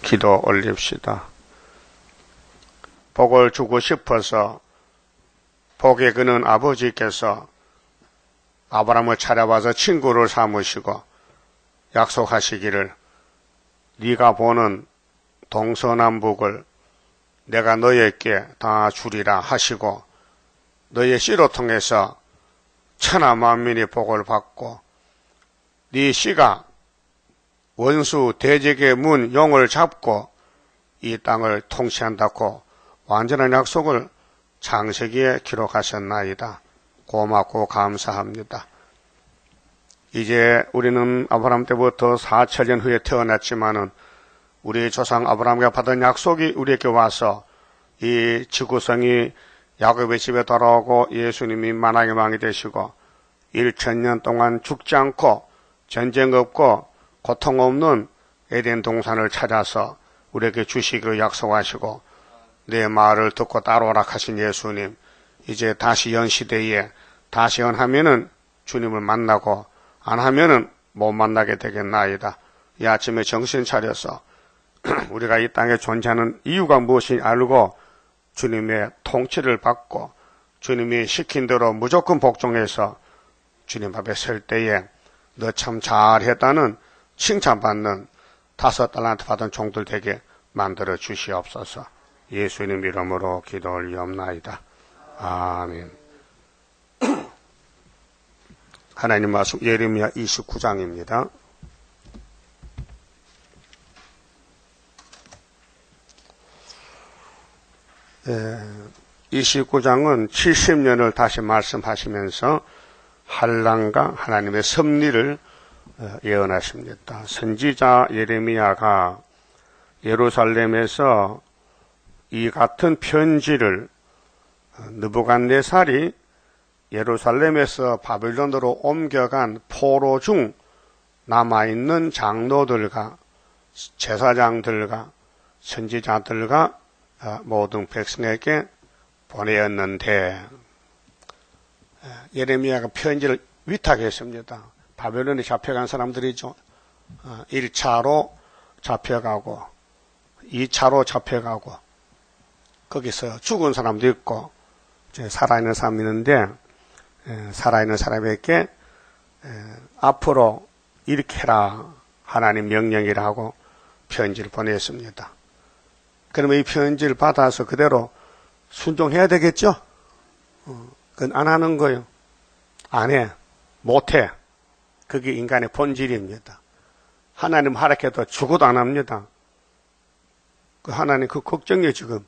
기도 올립시다. 복을 주고 싶어서 복에 그는 아버지께서 아브라함을 찾아와서 친구를 삼으시고 약속하시기를 네가 보는 동서남북을 내가 너에게 다 주리라 하시고 너의 씨로 통해서 천하 만민이 복을 받고 네 씨가 원수 대적의 문 용을 잡고 이 땅을 통치한다고 완전한 약속을 창세기에 기록하셨나이다. 고맙고 감사합니다. 이제 우리는 아브라함 때부터 4천년 후에 태어났지만은 우리 조상 아브라함과 받은 약속이 우리에게 와서 이 지구성이 야곱의 집에 돌아오고 예수님이 만왕의 왕이 되시고 1000년 동안 죽지 않고 전쟁 없고 고통 없는 에덴 동산을 찾아서 우리에게 주시기로 약속하시고 내 말을 듣고 따라오라 하신 예수님, 이제 다시 연시대에 다시 연하면은 주님을 만나고 안 하면은 못 만나게 되겠나이다. 이 아침에 정신 차려서 우리가 이 땅에 존재하는 이유가 무엇인지 알고 주님의 통치를 받고 주님이 시킨 대로 무조건 복종해서 주님 앞에 설 때에 너 참 잘했다는 칭찬받는 5달란트 받은 종들 되게 만들어 주시옵소서. 예수님 이름으로 기도 올리옵나이다. 아멘. 하나님 말씀 예레미야 29장입니다. 예, 29장은 70년을 다시 말씀하시면서 한란과 하나님의 섭리를 예언하십니다. 선지자 예레미야가 예루살렘에서 이 같은 편지를 느부갓네살이 예루살렘에서 바빌론으로 옮겨간 포로 중 남아있는 장로들과 제사장들과 선지자들과 모든 백성에게 보내었는데 예레미야가 편지를 위탁했습니다. 바벨론에 잡혀간 사람들이죠. 1차로 잡혀가고 2차로 잡혀가고 거기서 죽은 사람도 있고 살아있는 사람이 있는데 살아있는 사람에게 앞으로 이렇게 해라 하나님 명령이라 하고 편지를 보냈습니다. 그러면 이 편지를 받아서 그대로 순종해야 되겠죠? 그건 안 하는 거예요. 안 해. 못 해. 그게 인간의 본질입니다. 하나님 하락해도 죽어도 안 합니다. 그 하나님 그 걱정이에요 지금.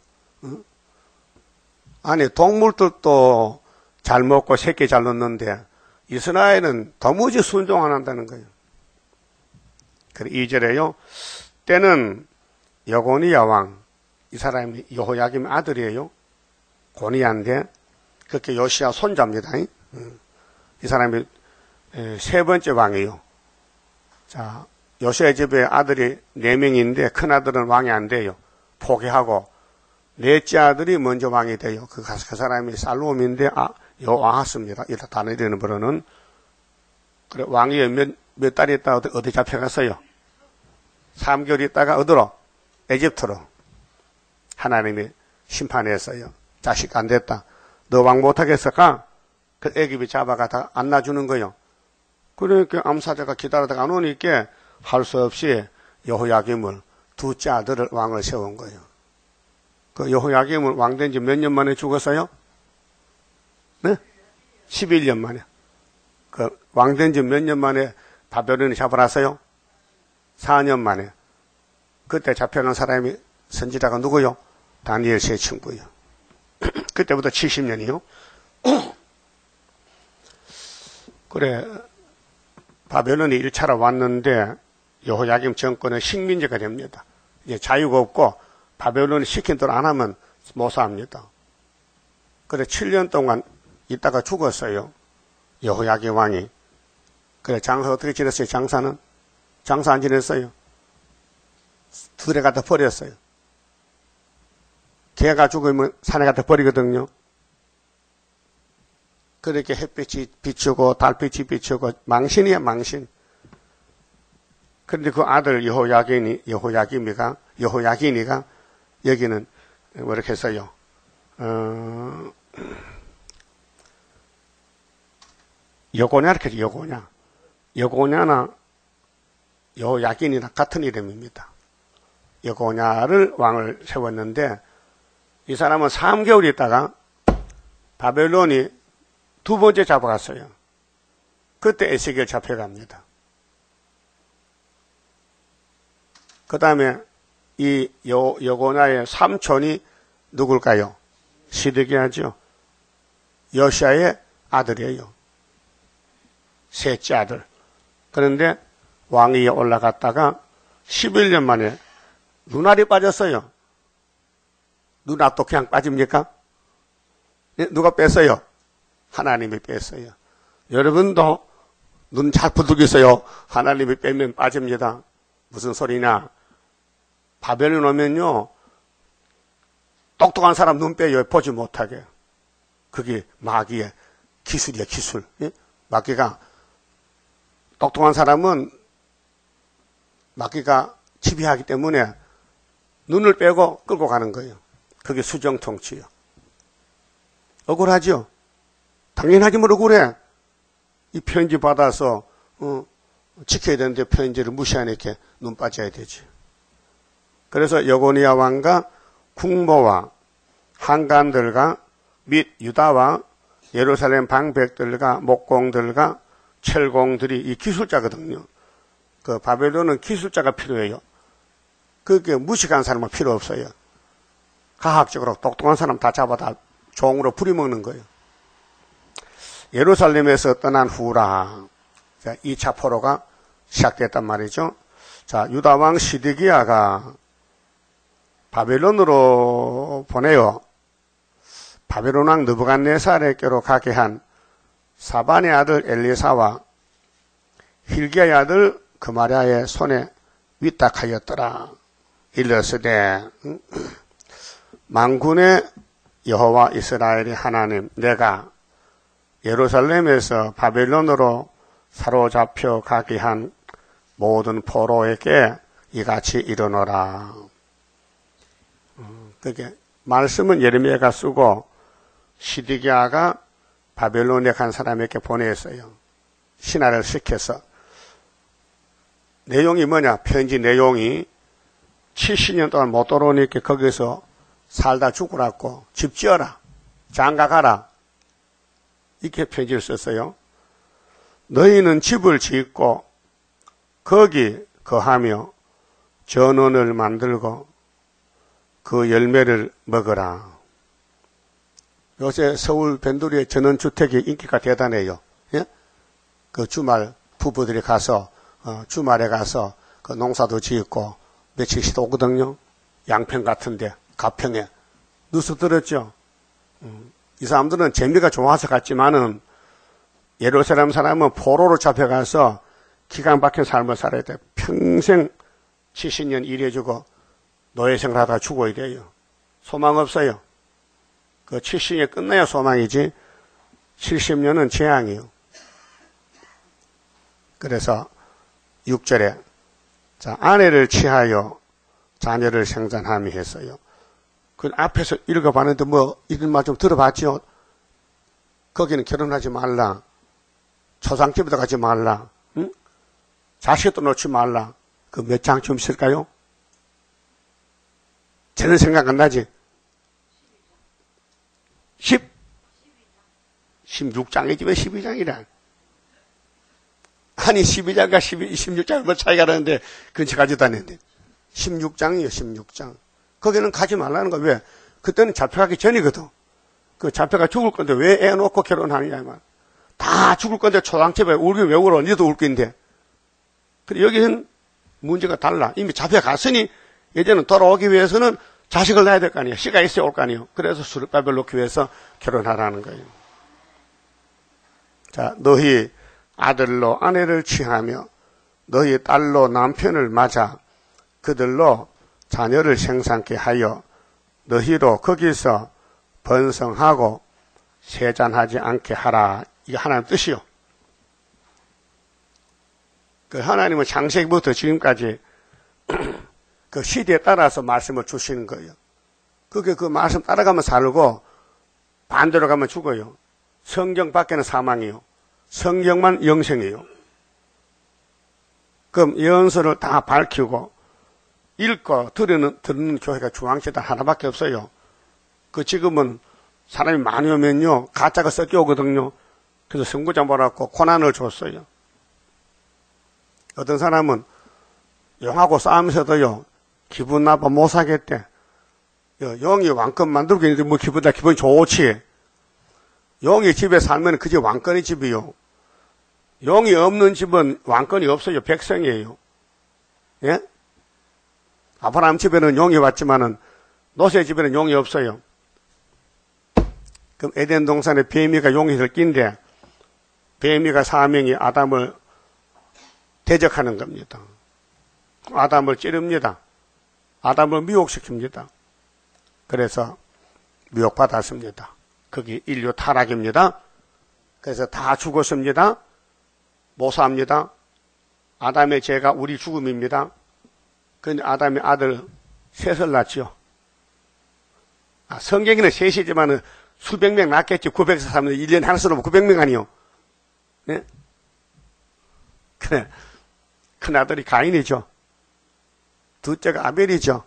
아니 동물들도 잘 먹고 새끼 잘 낳는데 이스라엘은 도무지 순종 안 한다는 거예요. 그래 2절에요. 때는 여고니야 왕, 이 사람이 여호야김 아들이에요. 고니야인데 그렇게 요시야 손자입니다. 이 사람이 3번째 왕이에요. 자, 요시야 집에 아들이 4명인데 큰아들은 왕이 안 돼요. 포기하고 넷째 아들이 먼저 왕이 돼요. 그 사람이 살롬인데 여아하스입니다. 이렇게 단어 되는 버릇은. 그래 왕이 몇 달 있다가 어디 잡혀갔어요? 3개월 있다가 어디로? 에집트로. 하나님이 심판했어요. 자식 안 됐다. 너 왕 못하겠어 가. 그 애굽이 잡아가 안 놔주는 거요. 그러니까 암사자가 기다리다가 안 오니까 할 수 없이 여호야김을 둘째 아들을 왕을 세운 거예요. 그 여호야김은 왕된 지 몇 년 만에 죽었어요? 네? 11년 만에. 그 왕된 지 몇 년 만에 바벨론이 잡아놨어요? 4년 만에. 그때 잡혀간 사람이 선지자가 누구요? 다니엘 세 친구요. 그때부터 70년이요. 그래 바벨론이 1차로 왔는데 여호야김 정권은 식민지가 됩니다. 이제 자유가 없고 바벨론이 시킨 대로 안 하면 못 삽니다. 그래 7년 동안 있다가 죽었어요. 여호야김 왕이. 그래 장사 어떻게 지냈어요? 장사는? 장사 안 지냈어요. 들에 갖다 버렸어요. 개가 죽으면 산에 갖다 버리거든요. 그렇게 햇빛이 비추고 달빛이 비추고 망신이야 망신. 그런데 그 아들 여호야김이가 여호야긴이가 여기는 뭐 이렇게 했어요. 여고냐 이렇게 여고냐. 여고냐나 여호야긴이나 같은 이름입니다. 여고냐를 왕을 세웠는데 이 사람은 3개월 있다가 바벨론이 두 번째 잡아갔어요. 그때 에스겔 잡혀갑니다. 그 다음에 이 여고냐의 삼촌이 누굴까요? 시드기야죠. 여시야의 아들이에요. 셋째 아들. 그런데 왕위에 올라갔다가 11년 만에 눈알이 빠졌어요. 눈알도 그냥 빠집니까? 누가 뺐어요? 하나님이 뺐어요. 여러분도 눈 잘 부둥이세요. 하나님이 빼면 빠집니다. 무슨 소리냐? 바벨론 오면요, 똑똑한 사람 눈 빼요. 보지 못하게. 그게 마귀의 기술이야, 기술. 예? 마귀가, 똑똑한 사람은 마귀가 지배하기 때문에 눈을 빼고 끌고 가는 거예요. 그게 수정통치예요. 억울하죠? 당연하지만 억울해. 이 편지 받아서 지켜야 되는데 편지를 무시하니까 눈 빠져야 되지. 그래서 여고니아 왕과 국모와 한관들과 및 유다와 예루살렘 방백들과 목공들과 철공들이 이 기술자거든요. 그 바벨론은 기술자가 필요해요. 그게 무식한 사람은 필요 없어요. 과학적으로 똑똑한 사람 다 잡아다 종으로 부려먹는 거예요. 예루살렘에서 떠난 후라. 자, 2차 포로가 시작됐단 말이죠. 자, 유다왕 시드기야가 바벨론으로 보내요. 바벨론 왕 느부갓네살에게로 가게 한 사반의 아들 엘리사와 힐기야의 아들 그마랴의 손에 위탁하였더라. 일러스되 만군의 여호와 이스라엘의 하나님, 내가 예루살렘에서 바벨론으로 사로잡혀 가게 한 모든 포로에게 이같이 이르노라. 그게 말씀은 예레미야가 쓰고 시드기야가 바벨론에 간 사람에게 보냈어요. 신하를 시켜서. 내용이 뭐냐? 편지 내용이 70년 동안 못 돌아오니까 거기서 살다 죽으라고 집 지어라. 장가가라. 이렇게 편지를 썼어요. 너희는 집을 짓고 거기 거하며 전원을 만들고 그 열매를 먹어라. 요새 서울 변두리의 전원주택의 인기가 대단해요. 예? 그 주말 부부들이 가서 주말에 가서 그 농사도 짓고 며칠씩 오거든요. 양평 같은데 가평에 뉴스 들었죠. 이 사람들은 재미가 좋아서 갔지만은 예루살렘 사람은 포로로 잡혀가서 기가 막힌 삶을 살아야 돼. 평생 70년 일해주고 노예생활 하다가 죽어야 돼요. 소망 없어요. 그 70년 끝나야 소망이지 70년은 재앙이에요. 그래서 6절에 자, 아내를 취하여 자녀를 생산하며 했어요. 그 앞에서 읽어봤는데 뭐 이런 말 좀 들어봤죠? 거기는 결혼하지 말라. 초상집에도 가지 말라. 응? 자식도 놓지 말라. 그 몇 장쯤 있을까요? 저는 생각 안 나지? 16장이지 왜 12장이라. 아니 12장과 16장은 뭐 차이가 나는데 근처 가지도 않는데 16장이에요. 16장. 거기는 가지 말라는 거. 왜? 그때는 잡혀가기 전이거든. 그 잡혀가 죽을 건데 왜 애 놓고 결혼하느냐 말. 다 죽을 건데 초상집에 울긴 왜 울어? 니도 울 건데. 그래 여기는 문제가 달라. 이미 잡혀갔으니 이제는 돌아오기 위해서는 자식을 낳아야 될 거 아니에요. 씨가 있어야 올 거 아니에요. 그래서 수르바벨 놓기 위해서 결혼하라는 거예요. 자, 너희 아들로 아내를 취하며 너희 딸로 남편을 맞아 그들로 자녀를 생산케 하여 너희로 거기서 번성하고 세잔하지 않게 하라. 이게 하나님 뜻이요. 그 하나님은 창세기부터 지금까지 그 시대에 따라서 말씀을 주시는 거예요. 그게 그 말씀 따라가면 살고 반대로 가면 죽어요. 성경 밖에는 사망이요. 성경만 영생이에요. 그럼 예언서를 다 밝히고 읽고 듣는 교회가 중앙재단 하나밖에 없어요. 그 지금은 사람이 많이 오면요 가짜가 섞여 오거든요. 그래서 선구자 몰았고 고난을 줬어요. 어떤 사람은 용하고 싸우면서도요 기분 나빠 못 사겠대. 용이 왕권 만들고 있는데 뭐 기분 좋지. 용이 집에 살면 그 집 왕권의 집이요. 용이 없는 집은 왕권이 없어요. 백성이에요. 예? 아브라함 집에는 용이 왔지만은 노세 집에는 용이 없어요. 그럼 에덴 동산에 뱀이가 용이 낀데 뱀이가 사명이 아담을 대적하는 겁니다. 아담을 찌릅니다. 아담을 미혹시킵니다. 그래서 미혹받았습니다. 거기 인류 타락입니다. 그래서 다 죽었습니다. 못 삽니다. 아담의 죄가 우리 죽음입니다. 그런데 아담이 아들 셋을 낳죠. 성경에는 셋이지만 수백 명 낳겠지. 900살 사면 1년에 하나 쓰면 900명 아니요. 네? 그래. 큰아들이 가인이죠. 둘째가 아벨이죠.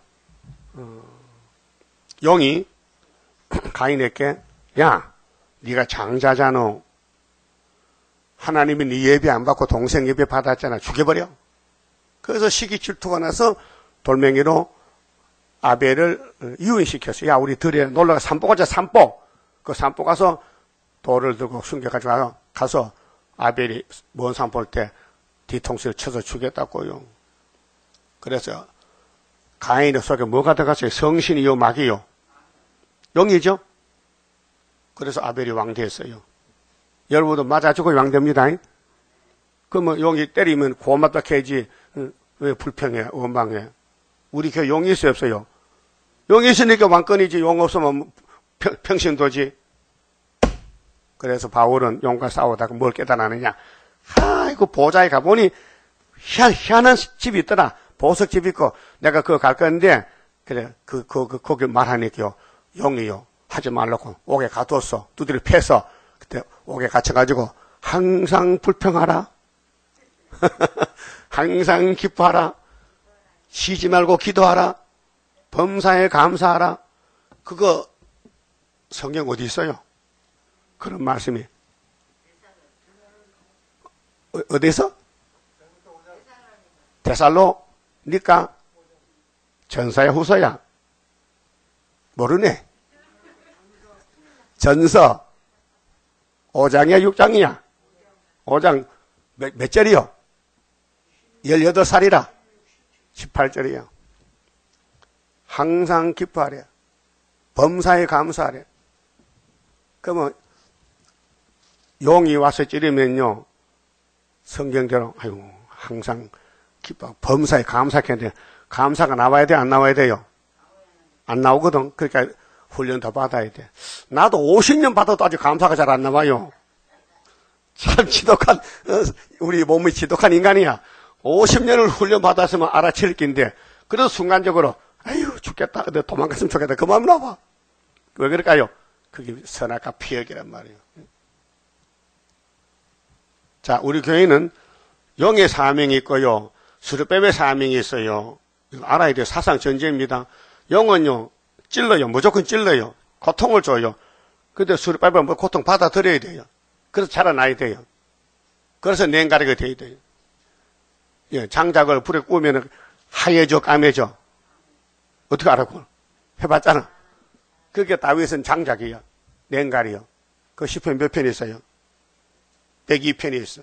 용이 가인에게 야 네가 장자잖아. 하나님이 네 예배 안 받고 동생 예배 받았잖아. 죽여버려. 그래서 시기 질투가 나서 돌멩이로 아벨을 이혼시켰어요. 야 우리 들에 놀러가 산보 가자. 산보. 그 산보 가서 돌을 들고 숨겨가지고 가서 아벨이 먼 산 볼 때 뒤통수를 쳐서 죽였다고요. 그래서 가인의 속에 뭐가 들어갔어요? 성신이요 마귀요? 영이죠? 그래서 아벨이 왕됐어요. 여러분도 맞아 죽고 왕됩니다. 그러면 용이 때리면 고맙다 캐지 왜 불평해 원망해? 우리 교회 용이 있어요 없어요? 용이 있으니까 왕권이지. 용 없으면 평신도지. 그래서 바울은 용과 싸우다가 뭘 깨달았느냐? 아이고 보좌에 가보니 희한한 집이 있더라. 보석집이 있고 내가 그거 갈 건데 그래 거기 말하니까요 용이요 하지 말라고 옥에 가두었어. 두드려 패서 그때 옥에 갇혀가지고 항상 불평하라. 항상 기뻐하라. 쉬지 말고 기도하라. 범사에 감사하라. 그거 성경 어디 있어요? 그런 말씀이 어디서? 데살로니까 전서야 후서야? 모르네. 전서 5장이야 6장이야? 5장 몇 절이요? 18살이라 18절이요. 항상 기뻐하래. 범사에 감사하래. 그러면 용이 와서 찌르면요 성경대로 아유 항상 기뻐 범사에 감사했는데 감사가 나와야 돼 안 나와야 돼요? 안 나오거든. 그러니까 훈련 더 받아야 돼. 나도 50년 받아도 아직 감사가 잘 안 나와요. 참 지독한 우리 몸이 지독한 인간이야. 50년을 훈련 받았으면 알아챌 낀데 그래도 순간적으로 아유 죽겠다. 내가 도망갔으면 좋겠다. 그 마음 나와. 왜 그럴까요? 그게 선악과 피역이란 말이에요. 자, 우리 교회는 용의 사명이 있고요. 스룹뱀의 사명이 있어요. 이거 알아야 돼요. 사상 전제입니다. 용은요, 찔러요. 무조건 찔러요. 고통을 줘요. 근데 스룹뱀은 뭐 고통 받아들여야 돼요. 그래서 자라나야 돼요. 그래서 냉가리가 돼야 돼요. 예, 장작을 불에 구우면 하얘져, 까매져. 어떻게 알아고? 해봤잖아. 그게 다윗은 장작이요. 냉가리요. 그 시편 몇 편 있어요? 102편이 있어.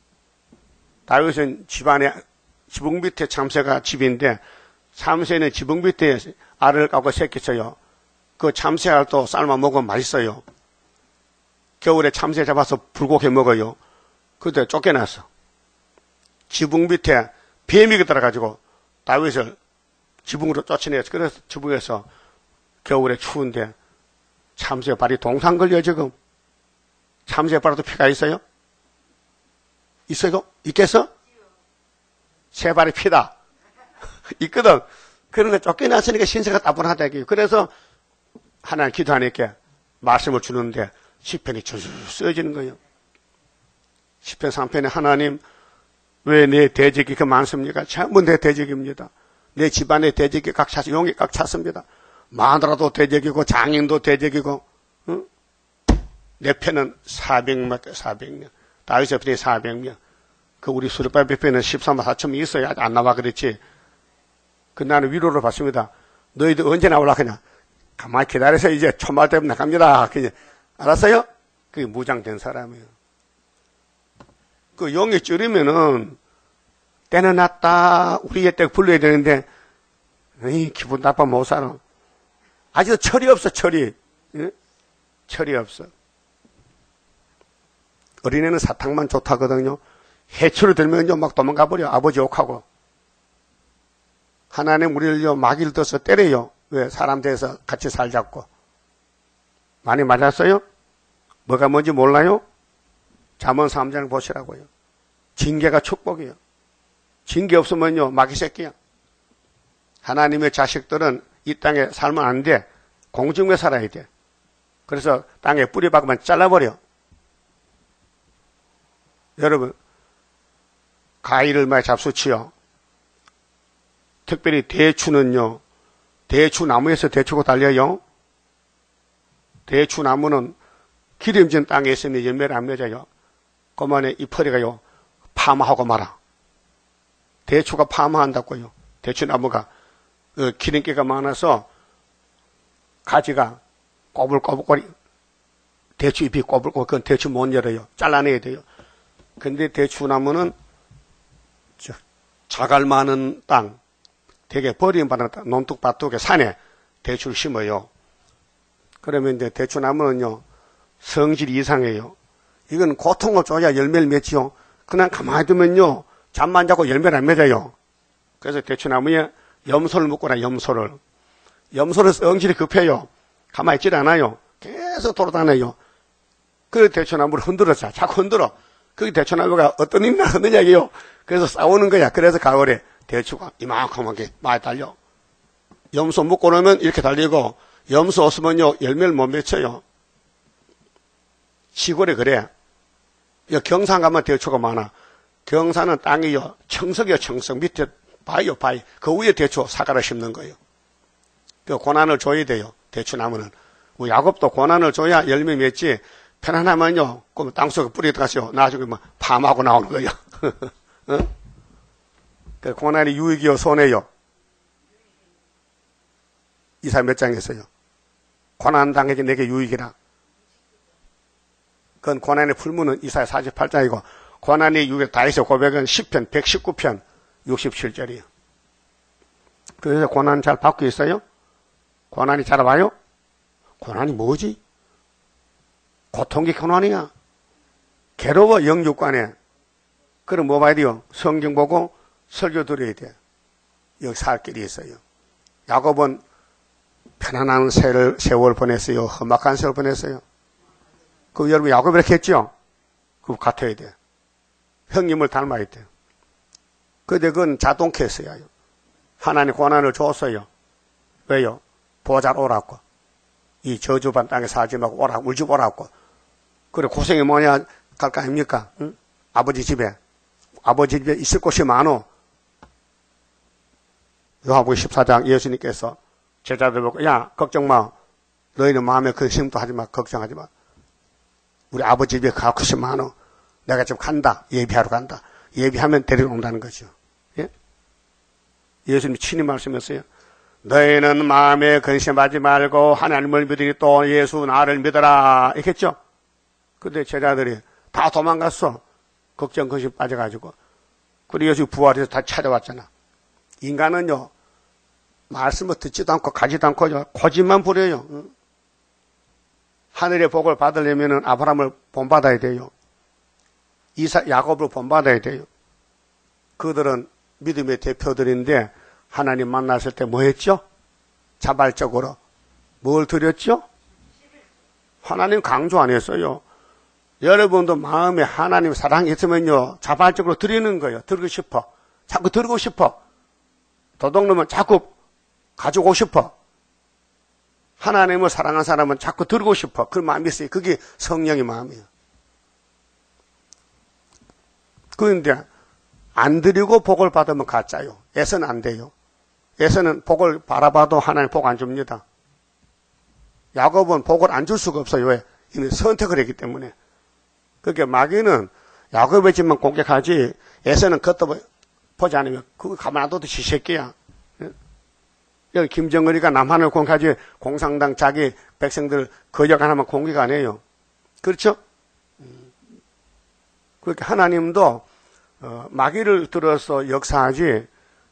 다윗은 집안에 지붕 밑에 참새가 집인데 참새는 지붕 밑에 알을 까고 새끼 쳐요. 그 참새알도 삶아 먹으면 맛있어요. 겨울에 참새 잡아서 불고기 먹어요. 그때 쫓겨났어. 지붕 밑에 뱀이 들어가지고 다윗을 지붕으로 쫓아내서 그래서 지붕에서 겨울에 추운데 참새 발이 동상 걸려 지금. 참새 발에도 피가 있어요? 있어요? 있겠어? 새 발이 피다. 있거든. 그런 거 쫓겨났으니까 신세가 따분하다 이거예요. 그래서 하나님 기도하니까 말씀을 주는데 시편이 줄줄 쓰여지는 거예요. 시편 3편에 하나님 왜 내 대적이 그 많습니까? 전부 내 대적입니다. 내 집안의 대적이 각 찼, 용이 각 찼습니다. 마누라도 대적이고 장인도 대적이고, 응? 내 편은 400명. 다윗의 편이 400명. 그 우리 수르바벨 편은 13만 4천명 있어야 안 나와 그랬지. 그 나는 위로를 받습니다. 너희들 언제 나오려 그냥 가만히 기다려서 이제 초말 때문에 나갑니다. 그냥 알았어요? 그게 무장된 사람이에요. 그 용이 줄이면은 때는 났다. 우리의 때 불러야 되는데 에이, 기분 나빠 못 살아. 아직도 철이 없어. 철이. 예? 철이 없어. 어린애는 사탕만 좋다거든요. 해초를 들면요 막 도망가 버려. 아버지 욕하고. 하나님 우리를요 마귀를 떠서 때려요. 왜? 사람 돼서 같이 살자고. 많이 맞았어요? 뭐가 뭔지 몰라요? 잠언 3장을 보시라고요. 징계가 축복이에요. 징계 없으면요 마귀 새끼야. 하나님의 자식들은 이 땅에 살면 안 돼. 공중에 살아야 돼. 그래서 땅에 뿌리 박으면 잘라버려. 여러분 가위를 많이 잡수치요. 특별히 대추는요. 대추나무에서 대추가 달려요. 대추나무는 기름진 땅에 있으면 열매를 안 맺어요. 그만에 이 퍼리가요. 파마하고 말아. 대추가 파마한다고요. 대추나무가 기름기가 많아서 가지가 꼬불꼬불거리. 대추 잎이 꼬불꼬불 그건 대추 못 열어요. 잘라내야 돼요. 근데 대추나무는 자갈 많은 땅, 되게 버림받은 땅, 논둑밭둑에 산에 대추를 심어요. 그러면 이제 대추나무는요, 성질이 이상해요. 이건 고통을 줘야 열매를 맺지요. 그냥 가만히 두면요, 잠만 자고 열매를 안 맺어요. 그래서 대추나무에 염소를 묶거나 염소를. 염소는 성질이 급해요. 가만히 있질 않아요. 계속 돌아다녀요. 그래서 대추나무를 흔들어서 자꾸 흔들어. 그 대추나무가 어떤 힘이나 흔드냐고요. 그래서 싸우는 거야. 그래서 가을에 대추가 이만큼하게 많이 달려. 염소 묶고 나면 이렇게 달리고, 염소 없으면요, 열매를 못 맺혀요. 시골에 그래. 경산 가면 대추가 많아. 경산은 땅이요, 청석이요, 청석. 밑에 바위요, 바위. 그 위에 대추 사과를 심는 거예요. 그 고난을 줘야 돼요. 대추나무는. 뭐 야곱도 고난을 줘야 열매 맺지. 편안하면요, 그럼 땅속에 뿌리 들어가서 나중에 막 파마하고 나오는 거예요. 어? 그 고난이 유익이요, 손해요. 이사 몇 장에서요. 고난 당해지 내게 유익이라. 그건 고난의 풀무는 이사야 48장이고, 고난의 유익 다윗의 고백은 10편, 119편, 67절이에요. 그래서 고난 잘 받고 있어요? 고난이 잘 와요? 고난이 뭐지? 고통이 고난이야. 괴로워, 영육간에. 그럼 뭐 봐야 돼요? 성경 보고 설교 들어야 돼. 여기 살 길이 있어요. 야곱은 편안한 세월 보냈어요. 험악한 세월 보냈어요. 그 여러분 야곱 이렇게 했죠? 그거 같아야 돼. 형님을 닮아야 돼. 근데 그건 자동캐스야. 하나님 고난을 줬어요. 왜요? 보잘 오라고. 이 저주반 땅에 살지 말고 오라고, 우리 집 오라고. 그래, 고생이 뭐냐, 갈 거 아닙니까? 응? 아버지 집에 있을 곳이 많어. 요한복음 14장 예수님께서 제자들 보고, 야, 걱정 마. 너희는 마음에 그 심도 하지 마. 걱정하지 마. 우리 아버지 집에 갈 곳이 많어. 내가 지금 간다. 예비하러 간다. 예비하면 데리러 온다는 거죠. 예? 예수님이 친히 말씀했어요. 너희는 마음에 근심하지 말고 하나님을 믿으니 또 예수 나를 믿어라. 이렇게 했죠? 근데 제자들이 다 도망갔어. 걱정 근심 빠져가지고. 그리고 예수 부활해서 다 찾아왔잖아. 인간은요, 말씀을 듣지도 않고 가지도 않고 고집만 부려요. 하늘의 복을 받으려면 아브라함을 본받아야 돼요. 야곱을 본받아야 돼요. 그들은 믿음의 대표들인데 하나님 만났을 때 뭐 했죠? 자발적으로 뭘 드렸죠? 하나님 강조 안 했어요. 여러분도 마음에 하나님 사랑이 있으면요, 자발적으로 드리는 거예요. 드리고 싶어. 자꾸 드리고 싶어. 도둑놈은 자꾸 가지고 싶어. 하나님을 사랑하는 사람은 자꾸 들고 싶어. 그 마음이 있어요. 그게 성령의 마음이에요. 그런데 안 드리고 복을 받으면 가짜요. 애서는 안 돼요. 애서는 복을 바라봐도 하나님 복 안 줍니다. 야곱은 복을 안 줄 수가 없어요. 왜? 이미 선택을 했기 때문에. 그러니까 마귀는 야곱의 집만 공격하지 애서는 그것도 보지 않으면 그거 가만 안 둬도 지새끼야. 여기 김정은이가 남한을 공격하지 공산당 자기 백성들 거역 하나만 공격 안 해요. 그렇죠? 그렇게 하나님도 마귀를 들어서 역사하지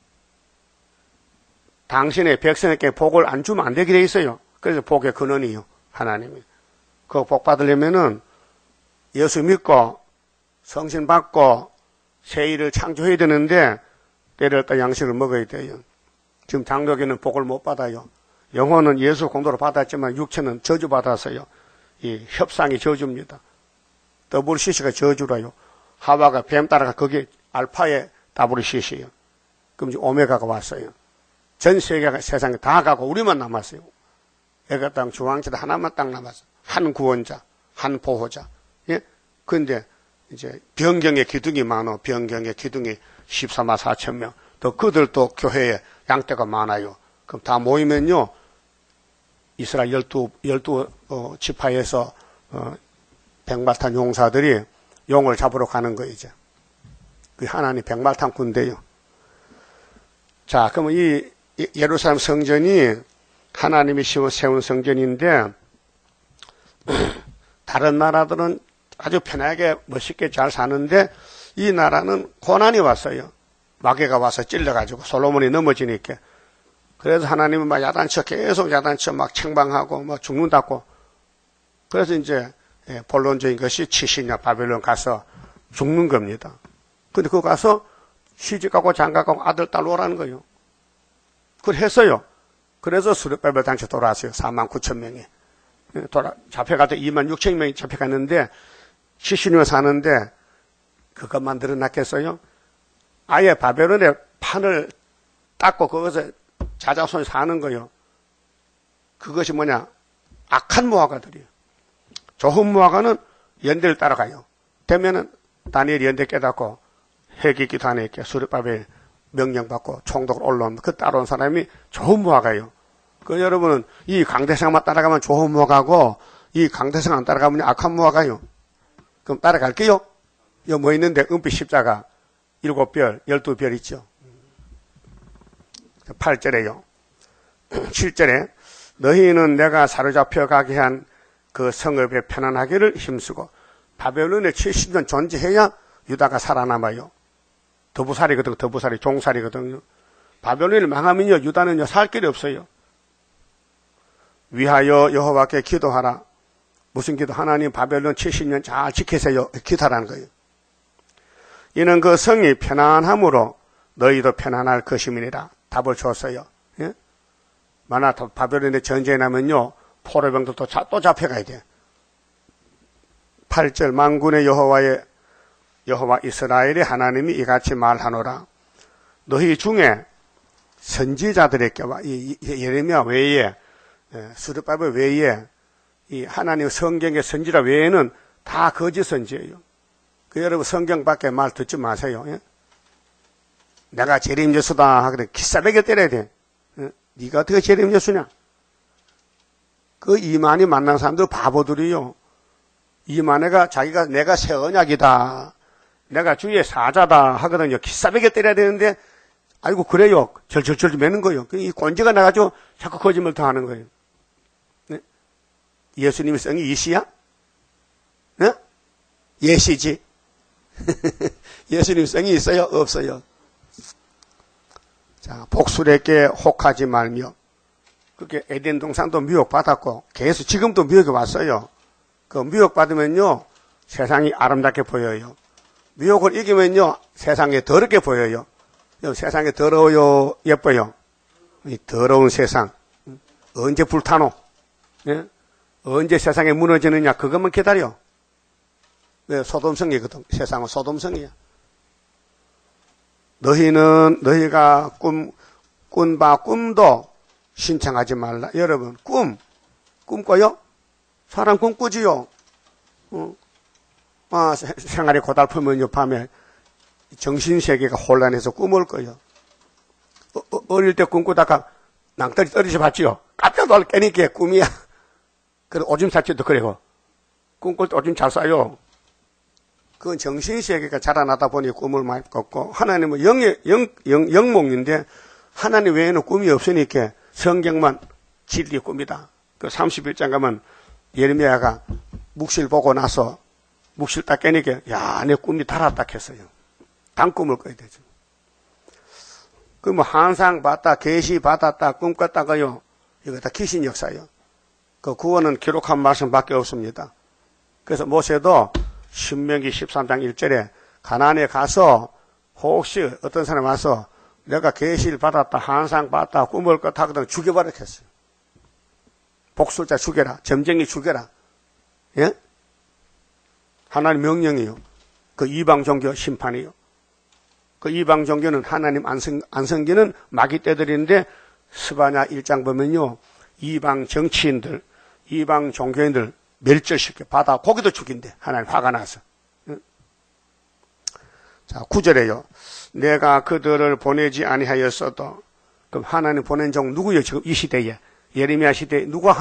당신의 백성에게 복을 안 주면 안 되게 돼 있어요. 그래서 복의 근원이요. 하나님이. 그 복 받으려면은 예수 믿고 성신 받고 새 일을 창조해야 되는데 때를 따 양식을 먹어야 돼요. 지금 장로교는 복을 못 받아요. 영혼은 예수 공도로 받았지만 육체는 저주받았어요. 이 협상이 저주입니다. WCC가 저주라요. 하와가 뱀 따라가 거기에 알파의 WCC예요. 그럼 이제 오메가가 왔어요. 전 세계가 세상에 다 가고 우리만 남았어요. 애가 땅 중앙지대 하나만 딱 남았어요. 한 구원자, 한 보호자. 예? 근데 이제 변경의 기둥이 많아. 변경의 기둥이 14만 4천 명. 또 그들도 교회에 양떼가 많아요. 그럼 다 모이면요. 이스라엘 12 지파에서 백마탄 용사들이 용을 잡으러 가는 거예요, 이제. 그 하나님 백마탄 군대요. 자, 그러면 이 예루살렘 성전이 하나님이 세운 성전인데 다른 나라들은 아주 편하게 멋있게 잘 사는데 이 나라는 고난이 왔어요. 마귀가 와서 찔러가지고 솔로몬이 넘어지니까. 그래서 하나님은 막 야단쳐 계속 야단쳐 막 책망하고 막 죽는다고. 그래서 이제 본론적인 것이 70년 바벨론 가서 죽는 겁니다. 근데 그거 가서 시집가고 장가가고 아들 딸 오라는 거예요. 그걸 했어요. 그래서 수르바벨 당시 돌아왔어요. 4만 9천 명이. 잡혀가서 2만 6천 명이 잡혀갔는데 70년 사는데 그것만 늘어났겠어요? 아예 바벨론의 판을 닦고 거기서 자자손이 사는 거예요. 그것이 뭐냐? 악한 무화과들이에요. 좋은 무화과는 연대를 따라가요. 되면은 다니엘이 연대 깨닫고 회개기 다니엘께 수르바벨 명령받고 총독으로 올라오면 그 따라온 사람이 좋은 무화과예요. 그 여러분은 이 강대상만 따라가면 좋은 무화과고 이 강대상 안 따라가면 악한 무화과예요. 그럼 따라갈게요. 여기 뭐 있는데 은빛 십자가 7별, 12별 있죠. 8절에요. 7절에 너희는 내가 사로잡혀 가게 한 그 성읍에 편안하기를 힘쓰고 바벨론에 70년 존재해야 유다가 살아남아요. 더부살이거든, 더부살이, 종살이거든요. 바벨론을 망하면요, 유다는요, 살 길이 없어요. 위하여 여호와께 기도하라. 무슨 기도? 하나님 바벨론 70년 잘 지키세요. 기도하라는 거예요. 이는 그 성이 편안함으로 너희도 편안할 것임이니라. 답을 줬어요. 예? 만약 바벨론에 전쟁이 나면요, 포로병들도 또 잡혀가야 돼. 8절 만군의 여호와 이스라엘의 하나님이 이같이 말하노라. 너희 중에 선지자들에게와 예레미야 외에 수르바벨 외에 이 하나님 성경의 선지자 외에는 다 거짓 선지예요. 그 여러분 성경 밖에 말 듣지 마세요. 예? 내가 재림 예수다 하거든 기싸대게 때려야 돼. 예? 네가 어떻게 재림 예수냐? 그 이만희 만난 사람들 바보들이요. 이만희가 자기가 내가 새 언약이다. 내가 주의 사자다 하거든요. 기싸대게 때려야 되는데 아이고 그래요. 절절절 매는 거예요. 이 꼰지가 나가지고 자꾸 거짓말 더 하는 거예요. 네? 예수님의 성이 이시야? 네? 예시지. 예수님 성이 있어요? 없어요? 자, 복술에게 혹하지 말며 그렇게 에덴 동산도 미혹받았고 계속 지금도 미혹이 왔어요. 그 미혹받으면요 세상이 아름답게 보여요. 미혹을 이기면요 세상에 더럽게 보여요. 세상에 더러워요 예뻐요? 이 더러운 세상 언제 불타노? 예? 언제 세상에 무너지느냐 그것만 기다려. 왜? 소돔성이거든. 세상은 소돔성이야. 너희가 꾼 바 꿈도 신청하지 말라. 여러분, 꿈꿔요? 사람 꿈꾸지요? 생활이 고달프면요, 밤에 정신세계가 혼란해서 꿈을 꿔요. 어릴 때 꿈꾸다가 낭떠리 떨어져 봤지요? 깜짝 놀라 깨니까 꿈이야. 그리고 오줌 쌀지도 그래고. 꿈꿀 때 오줌 잘 싸요. 그건 정신세계가 자라나다 보니 꿈을 많이 꿨고, 하나님은 영몽인데, 하나님 외에는 꿈이 없으니까 성경만 진리 꿈이다. 그 31장 가면 예레미야가 묵실 보고 나서 묵실 딱 깨니까, 야, 내 꿈이 달았다 했어요. 단 꿈을 꿔야 되죠. 그 뭐 환상 봤다, 계시 받았다, 꿈 꿨다가요. 이거 다 귀신 역사예요. 그 구원은 기록한 말씀밖에 없습니다. 그래서 모세도 신명기 13장 1절에 가나안에 가서 혹시 어떤 사람 와서 내가 계시를 받았다, 환상 봤다, 꿈을 꿨다 하거든 죽여버려 했어요. 복술자 죽여라, 점쟁이 죽여라. 예? 하나님 명령이요. 그 이방 종교 심판이요. 그 이방 종교는 하나님 안성기는 마귀 떼들이는데 스바냐 1장 보면요. 이방 정치인들, 이방 종교인들 멸절시켜 바다 고기도 죽인대. 하나님 화가 나서. 자, 9절에요. 내가 그들을 보내지 아니하였어도 그럼 하나님 보낸 종 누구요? 지금 이 시대에 예레미야 시대에 누가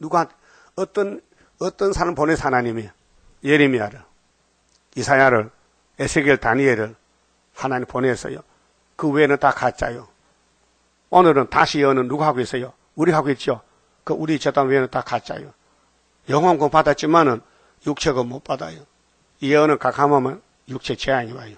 어떤 사람 보내서 하나님이요? 예레미야를, 이사야를, 에스겔, 다니엘을 하나님 보냈어요. 그 외에는 다 가짜요. 오늘은 다시 예언은 누가 하고 있어요? 우리 하고 있죠. 그 우리 재단 외에는 다 가짜요. 영혼권 받았지만은 육체권 못 받아요. 예언은 각하면 육체 재앙이 와요.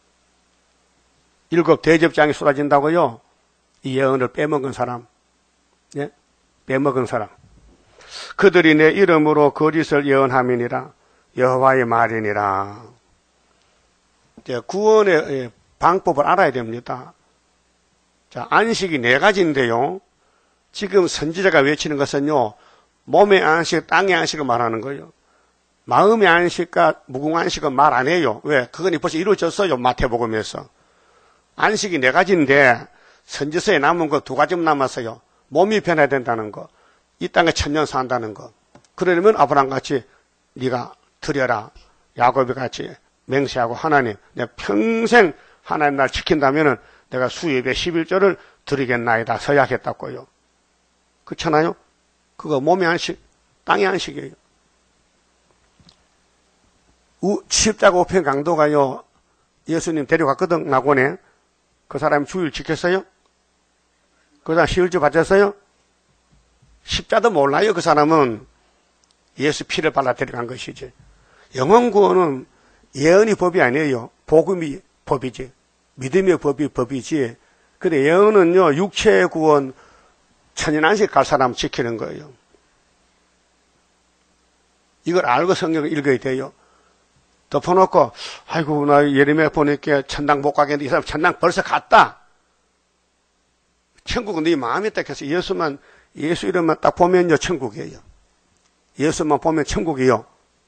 7 대접장이 쏟아진다고요. 이 예언을 빼먹은 사람, 예? 빼먹은 사람. 그들이 내 이름으로 거짓을 예언함이니라. 여호와의 말이니라. 이제 구원의 방법을 알아야 됩니다. 자, 안식이 4가지인데요. 지금 선지자가 외치는 것은요, 몸의 안식, 땅의 안식을 말하는 거예요. 마음의 안식과 무궁안식은 말 안 해요. 왜? 그건 벌써 이루어졌어요. 마태복음에서. 안식이 4가지인데 선지서에 남은 거 2가지만 남았어요. 몸이 변해야 된다는 거, 이 땅에 1000년 산다는 거. 그러려면 아브라함같이 네가 드려라. 야곱이 같이 맹세하고 하나님, 내가 평생 하나님 날 지킨다면은 내가 수입의 11조를 드리겠나이다. 서약했다고요. 그렇잖아요? 그거 몸의 안식, 땅의 안식이에요. 십자가 우편 강도가요, 예수님 데려갔거든, 낙원에. 그 사람이 주일 지켰어요? 그 사람 시일주 바쳤어요? 십자도 몰라요, 그 사람은. 예수 피를 발라 데려간 것이지. 영혼 구원은 예언이 법이 아니에요. 복음이 법이지. 믿음의 법이 법이지. 근데 예언은요, 육체의 구원, 천연안식 갈 사람 지키는 거예요. 이걸 알고 성경을 읽어야 돼요. 덮어놓고, 아이고, 나 예레미야 보니까 천당 못 가겠는데 이 사람 천당 벌써 갔다. 천국은 네 마음에 딱 해서 예수 이름만 딱 보면요, 천국이에요. 예수만 보면 천국이요.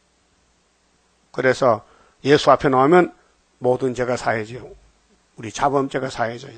그래서 예수 앞에 나오면 모든 죄가 사해져요. 우리 자범죄가 사해져요.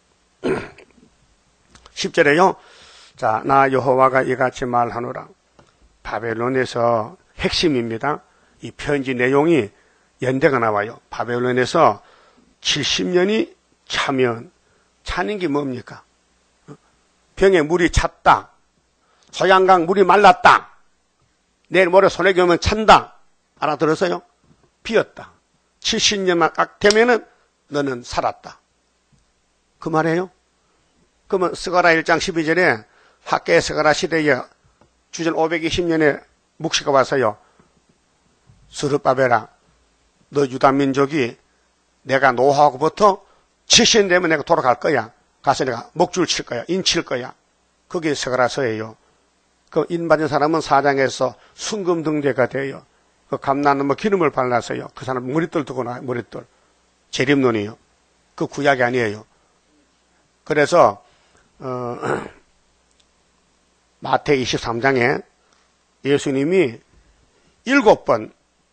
10절에요. 자, 나 여호와가 이같이 말하노라. 바벨론에서 핵심입니다. 이 편지 내용이 연대가 나와요. 바벨론에서 70년이 차면, 차는 게 뭡니까? 병에 물이 찼다. 소양강 물이 말랐다. 내일 모레 소나기 오면 찬다. 알아들었어요? 비었다. 70년만 딱 되면은 너는 살았다. 그 말이에요? 그러면 스가랴 1장 12절에 학계 스가랴 시대에 주전 520년에 묵시가 와서요. 스룹바벨아, 너 유다 민족이 내가 노하고부터 70년 되면 내가 돌아갈 거야. 가서 내가 목줄 칠 거야. 인 칠 거야. 그게 스가랴서예요. 그 인받은 사람은 사장에서 순금등대가 돼요. 그 감나는 뭐 기름을 발라서요. 그 사람 머릿돌 두고 나와요. 머릿돌. 재림론이요. 그 구약이 아니에요. 그래서 마태 23장에 예수님이 7번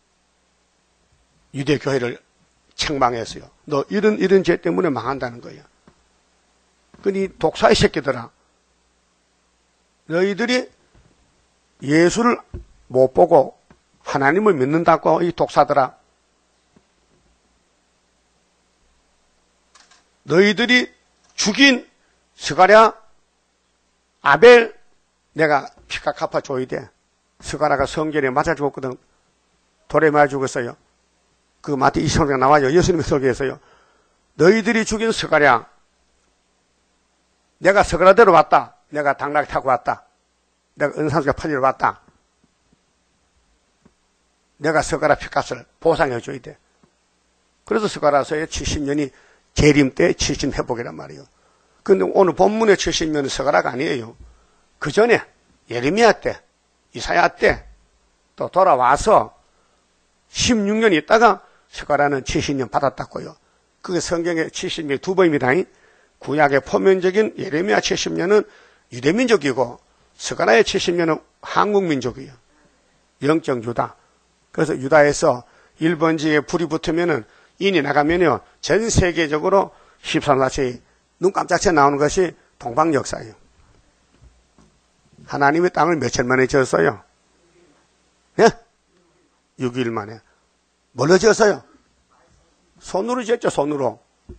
유대교회를 책망했어요. 너 이런 죄 때문에 망한다는 거예요. 근데 이 독사의 새끼들아, 너희들이 예수를 못 보고 하나님을 믿는다고 이 독사들아. 너희들이 죽인 스가랴, 아벨 내가 피가 갚아줘야 돼. 스가랴가 성전에 맞아 죽었거든. 돌에 맞아 죽었어요. 그 마태 20장 나와요. 예수님의 설교에서요. 너희들이 죽인 스가랴, 내가 스가랴대로 왔다. 내가 당나귀 타고 왔다. 내가 은산수가 퍼지러 왔다. 내가 스가랴 피값을 보상해 줘야 돼. 그래서 스가랴서의 70년이 재림 때 70 회복이란 말이에요. 그런데 오늘 본문의 70년은 스가랴가 아니에요. 그 전에 예레미야 때, 이사야 때 또 돌아와서 16년 있다가 스가랴는 70년 받았다고요. 그게 성경의 70년이 두 번입니다. 구약의 포면적인 예레미야 70년은 유대민족이고 스가랴의 70년은 한국민족이에요. 영적 유다. 그래서 유다에서 1번지에 불이 붙으면은 인이 나가면요. 전 세계적으로 13사체에 눈 깜짝채 나오는 것이 동방 역사예요. 하나님의 땅을 며칠 만에 지었어요? 예? 6일 만에. 뭘로 지었어요? 손으로 지었죠, 손으로.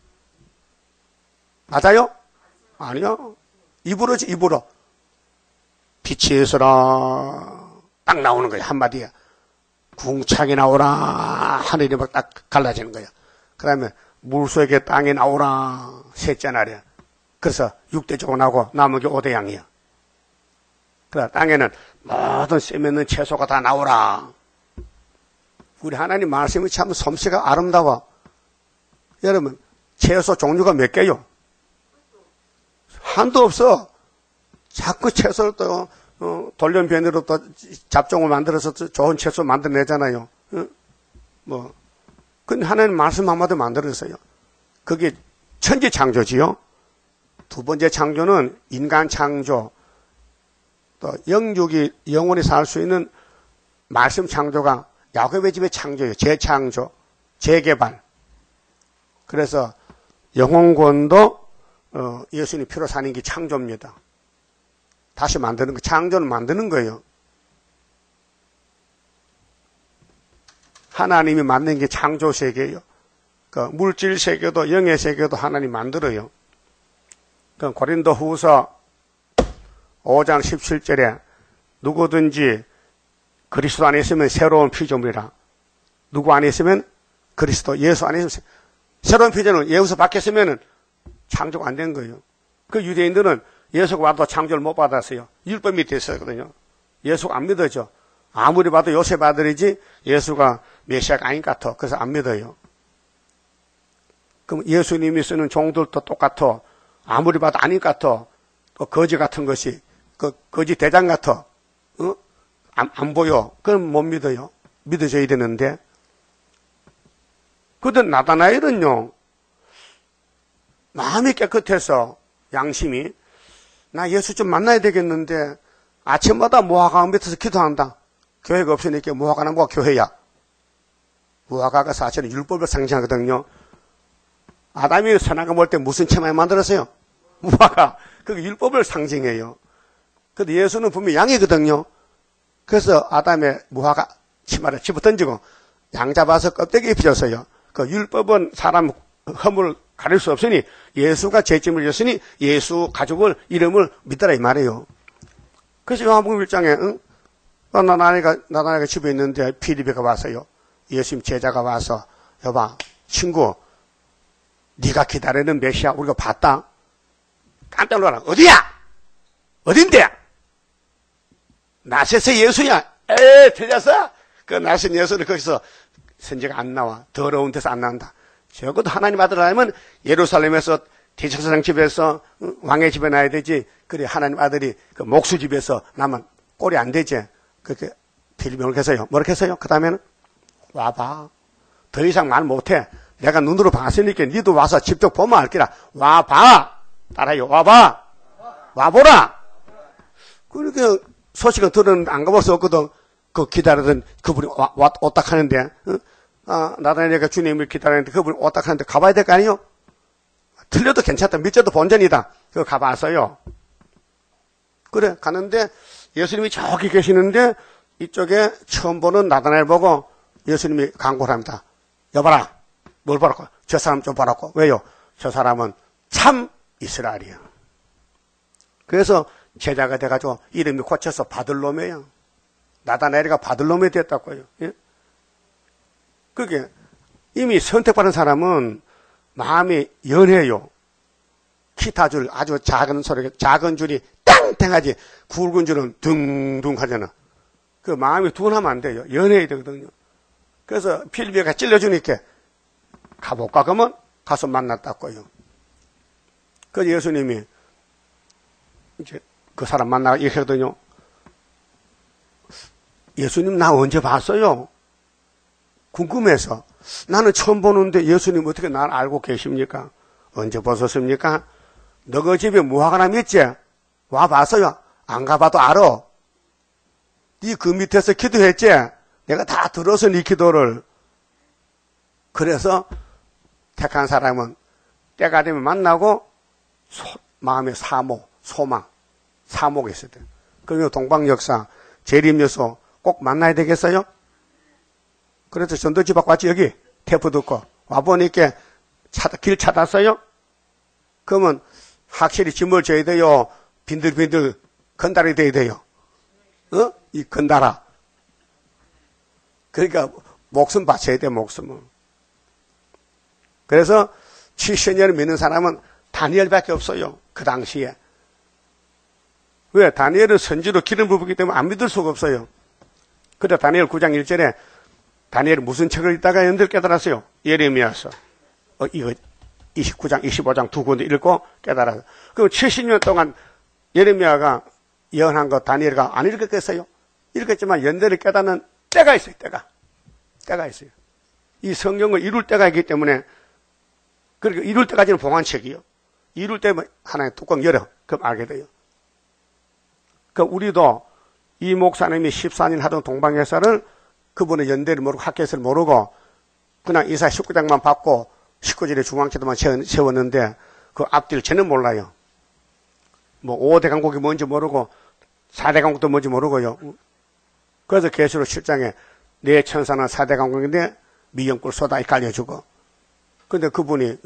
맞아요? 아니요. 입으로 지, 입으로. 빛이 있어라. 딱 나오는 거예요, 한마디에. 궁창이 나오라. 하늘이 막 딱 갈라지는 거예요. 그 다음에 물속에 땅이 나오라. 셋째 날에. 그래서 6대조가 나오고 남은 게 5대양이야. 그 땅에는 모든 쇠맺는 채소가 다 나오라. 우리 하나님 말씀이 참 솜씨가 아름다워. 여러분, 채소 종류가 몇 개요? 한도 없어. 자꾸 채소를 또 돌연변이로 또 잡종을 만들어서 좋은 채소 만들어내잖아요. 근데 하나님 말씀 한마디 만들었어요. 그게 천지 창조지요. 두 번째 창조는 인간 창조. 또 영육이 영원히 살 수 있는 말씀 창조가 야곱의 집의 창조예요. 재창조, 재개발. 그래서 영혼권도 예수님 피로 사는 게 창조입니다. 다시 만드는 거, 창조는 만드는 거예요. 하나님이 만든 게 창조 세계예요. 그 물질 세계도 영의 세계도 하나님 만들어요. 그 고린도후서 5장 17절에 누구든지 그리스도 안에 있으면 새로운 피조물이라. 누구 안에 있으면 그리스도, 예수 안에 있으면 새로운 피조물은 예수 밖에 있으면 창조가 안 된 거예요. 그 유대인들은 예수가 와도 창조를 못 받았어요. 율법 밑에 있었거든요. 예수가 안 믿어져. 아무리 봐도 요셉 아들이지 예수가 메시아가 아닌 것 같아. 그래서 안 믿어요. 그럼 예수님이 쓰는 종들도 똑같아. 아무리 봐도 아닌 것 같아. 또 거지 같은 것이 거지 대장 같아. 안 보여. 그럼 못 믿어요. 믿어줘야 되는데. 그런데 나다나엘은요. 마음이 깨끗해서 양심이 나 예수 좀 만나야 되겠는데 아침마다 무화과 밑에서 기도한다. 교회가 없으니까 무화과는 뭐가 교회야. 무화과가 사실은 율법을 상징하거든요. 아담이 선악과 먹을 때 무슨 치마 만들었어요? 무화과. 그게 율법을 상징해요. 근데 예수는 분명히 양이거든요. 그래서 아담의 무화과 치마를 집어던지고 양 잡아서 껍데기 입혀줬어요. 그 율법은 사람 허물을 가릴 수 없으니 예수가 죄짐을 졌으니 예수 가족을 이름을 믿더라 이 말이에요. 그래서 요한복음 1장에 나다나엘가 집에 있는데 피리베가 왔어요. 예수님 제자가 와서 여봐 친구 네가 기다리는 메시아 우리가 봤다. 깜짝 놀라. 어디야? 어딘데? 나세서 예수야. 에이 틀렸어? 그 나신 예수는 거기서 선지가 안 나와. 더러운 데서 안 나온다. 적어도 하나님 아들 아니면 예루살렘에서 대제사장 집에서 왕의 집에 나야 되지. 그래 하나님 아들이 그 목수 집에서 나면 꼴이 안 되지. 그렇게 빌비를 했어요. 뭐렇게 했어요? 그 다음에는 와봐. 더 이상 말 못해. 내가 눈으로 봤으니까 니도 와서 직접 보면 알기라. 와봐. 따라요. 와봐. 와보라. 그렇게 소식은 들었는데 안 가볼 수 없거든. 그 기다리던 그분이 왔다 하는데 나다나엘가 주님을 기다리는데 그분이 왔다 하는데 가봐야 될 거 아니에요? 틀려도 괜찮다. 믿져도 본전이다. 그거 가봤어요. 그래, 가는데 예수님이 저기 계시는데 이쪽에 처음 보는 나다나엘 보고 예수님이 강구를 합니다. 여봐라. 뭘 보라고? 저 사람 좀 보라고. 왜요? 저 사람은 참 이스라엘이야. 그래서 제자가 돼가지고 이름이 고쳐서 바들로메예요. 나다나엘이가 바들로메 됐다고요. 예? 그게 이미 선택받은 사람은 마음이 연해요. 기타줄 아주 작은 소리, 작은 줄이 땡땡하지 굵은 줄은 둥둥 하잖아. 그 마음이 둔하면 안 돼요. 연해야 되거든요. 그래서 필리비가 찔러주니까 가볼까 그러면 가서 만났다고요. 그래서 예수님이 이제 그 사람 만나고 이렇게 하거든요. 예수님 나 언제 봤어요? 궁금해서. 나는 처음 보는데 예수님 어떻게 날 알고 계십니까? 언제 보셨습니까? 너그 집에 무화과나무 있지? 와봤어요? 안 가봐도 알아. 네 그 밑에서 기도했지? 내가 다 들어서 네 기도를. 그래서 택한 사람은 때가 되면 만나고 마음의 사모, 소망, 사모가 있어야 돼요. 그러면 동방역사, 재림여소 꼭 만나야 되겠어요? 그래서 전도지 받고 왔지, 여기. 테프 듣고. 와보니까 길 찾았어요? 그러면 확실히 짐을 져야 돼요? 빈들빈들 건달이 돼야 돼요? 이 건달아. 그러니까 목숨 바쳐야 돼, 목숨은. 그래서 70년을 믿는 사람은 다니엘밖에 없어요. 그 당시에. 왜? 다니엘은 선지로 기름 부었기 때문에 안 믿을 수가 없어요. 그래 다니엘 9장 1절에 다니엘이 무슨 책을 읽다가 연들 깨달았어요. 예레미야서. 이거 29장, 25장 두 군데 읽고 깨달았어요. 그럼 70년 동안 예레미야가 예언한 거 다니엘가 안 읽었겠어요? 읽었지만 연대를 깨닫는 때가 있어요. 때가 있어요. 이 성경을 이룰 때가 있기 때문에 그러니까 이룰 때까지는 봉안책이요. 이룰 때면 하나의 뚜껑 열어. 그럼 알게 돼요. 그러니까 우리도 이 목사님이 14년 하던 동방예사를 그분의 연대를 모르고 학교에서 모르고 그냥 이사 19장만 받고 19절에 중앙기도만 세웠는데 그 앞뒤를 쟤는 몰라요. 뭐 5대 강국이 뭔지 모르고 4대 강국도 뭔지 모르고요. 그래서 계시록 7장에 내 천사는 4대 강국인데 미연골 쏟아 이렇게 알려주고 근데 그분이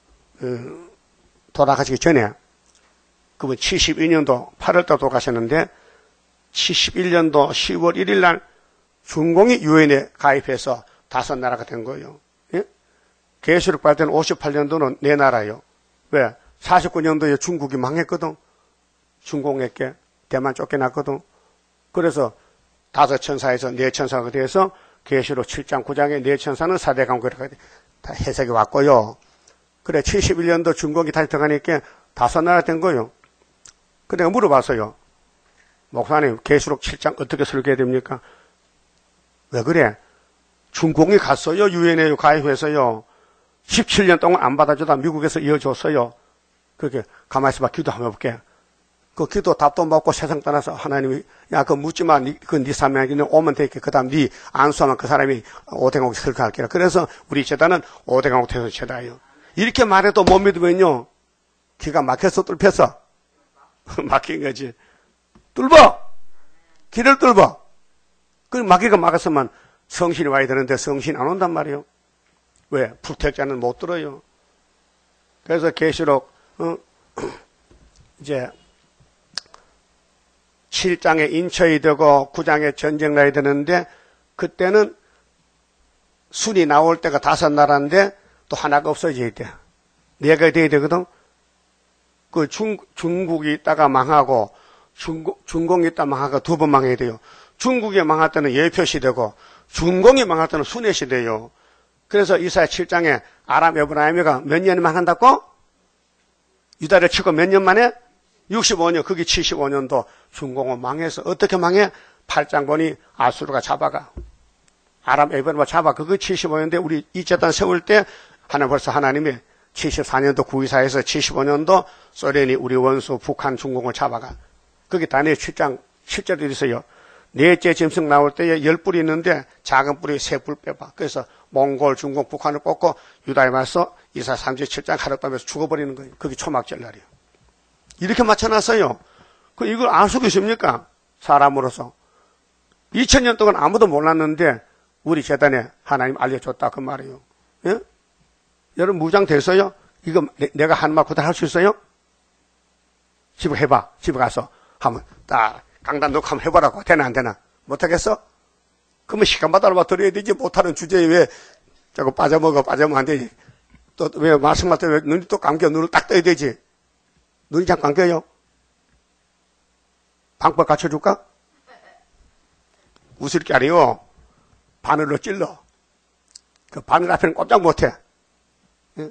돌아가시기 전에 그분 72년도 8월달 돌아가셨는데 71년도 10월 1일 날 중공이 유엔에 가입해서 5나라가 된 거예요. 예? 계시록 받을 때는 58년도는 4나라예요. 왜? 49년도에 중국이 망했거든. 중공에게 대만 쫓겨났거든. 그래서 5천사에서 4천사가 돼서 계시록 7장 9장에 4천사는 4대 강국이라고 다 해석이 왔고요. 그래 71년도 중공이 다시 들어가니까 5나라 된 거예요. 그래 물어봤어요. 목사님 계시록 7장 어떻게 설계해야 됩니까? 왜 그래? 중공이 갔어요. 유엔에 가입해서요. 17년 동안 안 받아주다 미국에서 이어줬어요. 그렇게 가만히 있어봐. 기도 한번 해볼게. 그 기도 답도 받고 세상 떠나서 하나님이 야 그거 묻지마. 네 사명이 오면 되게 그 다음 네 안수하면 그 사람이 5대 강국 설교할게라. 그래서 우리 재단은 5대 강국 태소 재단이에요. 이렇게 말해도 못 믿으면요. 기가 막혀서 뚫혔어. 막힌 거지. 뚫어! 길을 뚫어! 그 막기가 막았으면 성신이 와야 되는데 성신이 안 온단 말이에요. 왜? 불택자는 못 들어요. 그래서 계시록 이제 7장에 인처이 되고 9장에 전쟁 나야 되는데 그때는 순이 나올 때가 5나라인데 또 하나가 없어져야 돼. 4가 돼야 되거든. 그 중국이 있다가 망하고 중공이 있다 망하고 2번 망해야 돼요. 중국이 망할 때는 예표 시대고 중공이 망할 때는 순회 시대예요. 그래서 이사야 7장에 아람 에브라임이가 몇 년이 망한다고? 유다를 치고 몇 년 만에? 65년, 그게 75년도 중공은 망해서 어떻게 망해? 8장 보니 아수르가 잡아가. 아람 에브라임을 잡아. 그거 75년대 우리 이 재단 세울 때 벌써 하나님이 74년도 구이사에서 75년도 소련이 우리 원수 북한 중공을 잡아가. 거기 다니엘 7장 7절에 있어요. 넷째 짐승 나올 때에 10뿔이 있는데 작은 뿔이 3뿔 빼봐. 그래서 몽골, 중공, 북한을 뽑고 유다에 와서 이사 37장 하룻밤에서 죽어버리는 거예요. 그게 초막절 날이에요. 이렇게 맞춰놨어요. 그 이걸 알 수가 있습니까? 사람으로서. 2000년 동안 아무도 몰랐는데 우리 재단에 하나님 알려줬다 그 말이에요. 예? 여러분 무장 됐어요? 이거 내가 하는 말 그대로 할 수 있어요? 집에 해봐. 집에 가서 한번 딱 강단 놓고 한번 해보라고. 되나 안 되나? 못하겠어? 그러면 시간마다 얼마 드려야 되지. 못하는 주제에 왜 자꾸 빠져먹으면 안 되지. 또 왜 말씀할 때 왜 눈이 또 감겨. 눈을 딱 떠야 되지. 눈이 잘 감겨요? 방법 갖춰줄까? 웃을 게 아니에요. 바늘로 찔러. 그 바늘 앞에는 꼼짝 못해. 예?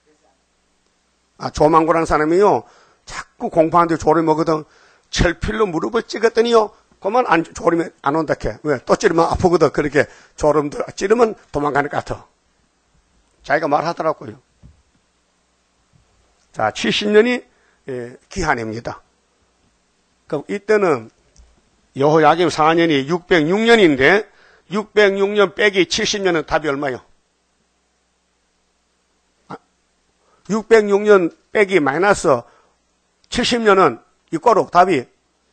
조만구라는 사람이요. 자꾸 공부하는데 졸음이 오거든. 철필로 무릎을 찍었더니요. 그만 졸음이 안 온다 캐. 왜? 또 찌르면 아프거든. 그렇게 졸음도 찌르면 도망가는 것 같아. 자기가 말하더라고요. 자, 70년이 기한입니다. 그럼 이때는 여호야김 4년이 606년인데 606년 빼기 70년은 답이 얼마요? 606년 빼기 마이너스 70년은 이거로 답이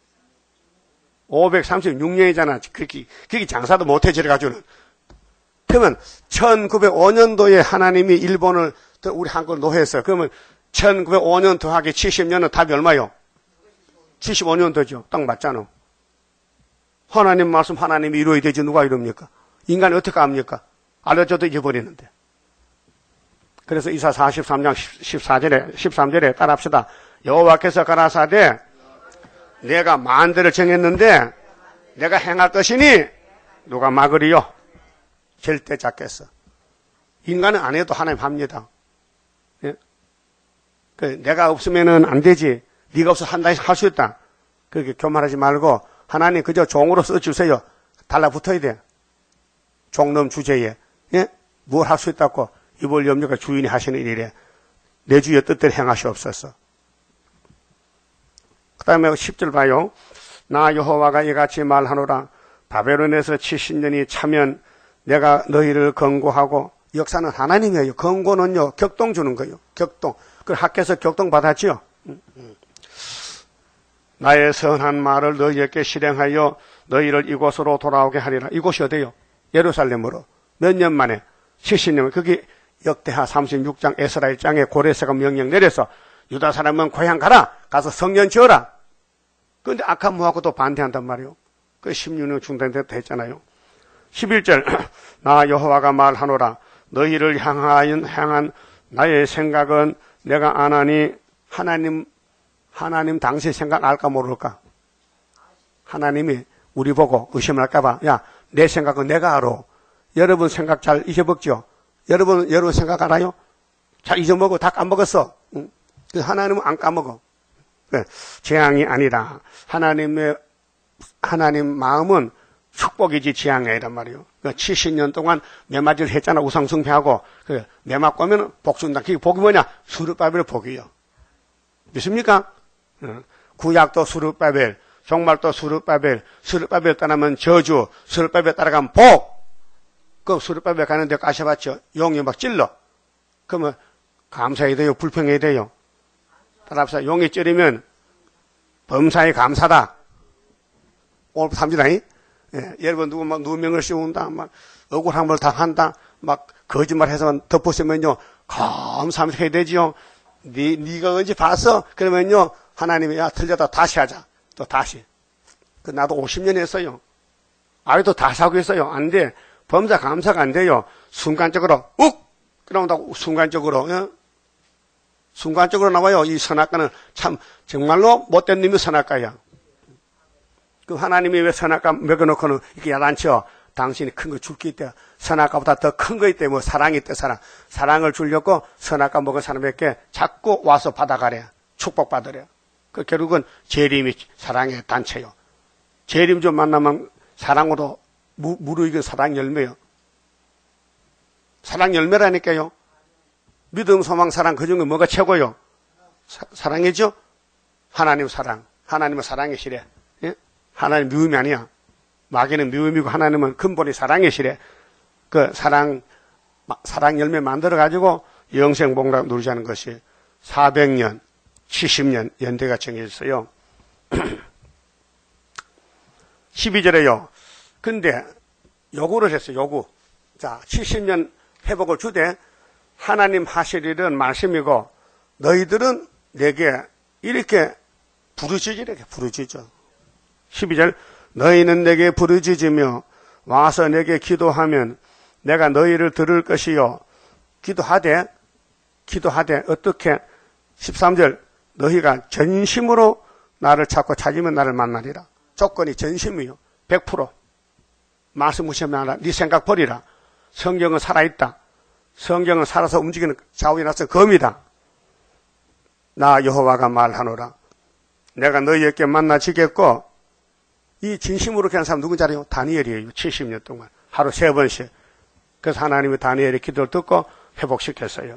536년이잖아. 그렇게 장사도 못해 저래가지고는. 그러면 1905년도에 하나님이 일본을 우리 한국을 노했어요. 그러면 1905년 더하기 70년은 답이 얼마요? 75년도죠. 딱 맞잖아. 하나님 말씀 하나님이 이루어야 되지 누가 이룹니까? 인간이 어떻게 합니까? 알려줘도 잊어버리는데. 그래서 이사 43장 13절에 따라합시다. 여호와께서 가라사대 내가 만대를 정했는데 내가 행할 것이니 누가 막으리요? 절대 잡겠어. 인간은 안 해도 하나님 합니다. 예? 내가 없으면은 안 되지. 네가 없어 한다 할 수 있다. 그렇게 교만하지 말고 하나님 그저 종으로 써주세요. 달라붙어야 돼. 종놈 주제에. 예? 뭘 할 수 있다고 이볼 염려가 주인이 하시는 일이래. 내 주의 뜻대로 행하시옵소서. 그 다음에 10절 봐요. 나 여호와가 이같이 말하노라. 바벨론에서 70년이 차면 내가 너희를 건고하고 역사는 하나님이에요. 건고는요. 격동 주는 거예요. 격동. 그 학교에서 격동 받았지요. 나의 선한 말을 너희에게 실행하여 너희를 이곳으로 돌아오게 하리라. 이곳이 어디요? 예루살렘으로. 몇 년 만에? 70년. 그게 역대하 36장 에스라 1장에 고레스가 명령 내려서 유다 사람은 고향 가라. 가서 성전 지어라. 그런데 아칸 모하고도 반대한단 말이에요. 그 16년 중단돼도 했잖아요. 11절 나 여호와가 말하노라. 너희를 향한 나의 생각은 내가 아나니 하나님 당시 생각 알까 모를까? 하나님이 우리 보고 의심할까 봐. 야, 내 생각은 내가 알아. 여러분 생각 잘 잊어먹죠? 여러분 생각 알아요? 잘 잊어먹어. 다 까먹었어. 응? 하나님은 안 까먹어. 재앙이 아니라 하나님 마음은 축복이지 재앙이 아니란 말이에요. 70년 동안 매맞이를 했잖아. 우상숭배하고. 매맞 꼬면 복 준다. 그게 복이 뭐냐? 수르바벨 복이요. 믿습니까? 구약도 수르바벨, 종말도 수르바벨, 수르바벨 따라가면 저주, 수르바벨 따라가면 복. 그 수르바벨 가는데 가셔봤죠? 용이 막 찔러. 그러면 감사해야 돼요? 불평해야 돼요? 따라합시다. 용이 찌르면 범사에 감사다. 오늘 삼지다잉? 예, 여러분 누명을 씌운다, 막 억울한 걸 다 한다, 막 거짓말해서 덮으시면요 감사하면서 해야 되지요. 네가 언제 봤어? 그러면요 하나님이 야 틀렸다 다시 하자. 또 다시. 나도 50년 했어요. 아직도 다시 하고 있어요. 안 돼. 범사 감사가 안 돼요. 순간적으로 그러면 순간적으로 순간적으로 나와요. 이 선악과는 참 정말로 못된 놈이 선악과야. 그 하나님이 왜 선악과 먹여놓고는 이렇게 야단쳐? 당신이 큰 거 줄게 있대. 선악과보다 더 큰 거 있대. 뭐 사랑이 있대. 사랑을 주려고 선악과 먹은 사람에게 자꾸 와서 받아가래. 축복받으래. 그 결국은 재림이 사랑의 단체요. 재림 좀 만나면 사랑으로 무르익은 사랑 열매요. 사랑 열매라니까요. 믿음, 소망, 사랑 그 중에 뭐가 최고요? 사랑이죠? 하나님 사랑. 하나님은 사랑이시래. 예? 하나님 미움이 아니야. 마귀는 미움이고 하나님은 근본이 사랑이시래. 그 사랑 열매 만들어가지고 영생복락 누리자는 것이 400년, 70년 연대가 정해졌어요. 12절에요. 근데 요구를 했어요. 요구. 자, 70년 회복을 주되 하나님 하실 일은 말씀이고 너희들은 내게 이렇게 부르짖으래. 부르짖어. 12절 너희는 내게 부르짖으며 와서 내게 기도하면 내가 너희를 들을 것이요. 기도하되 어떻게 13절 너희가 전심으로 나를 찾고 찾으면 나를 만나리라. 조건이 전심이요. 100%. 말씀 무시하면 하라. 네 생각 버리라. 성경은 살아있다. 성경은 살아서 움직이는 좌우에 나서 검이다. 나 여호와가 말하노라. 내가 너희에게 만나지겠고 이 진심으로 기한 사람 누군지 알아요? 다니엘이에요. 70년 동안. 하루 3번씩. 그래서 하나님이 다니엘의 기도를 듣고 회복시켰어요.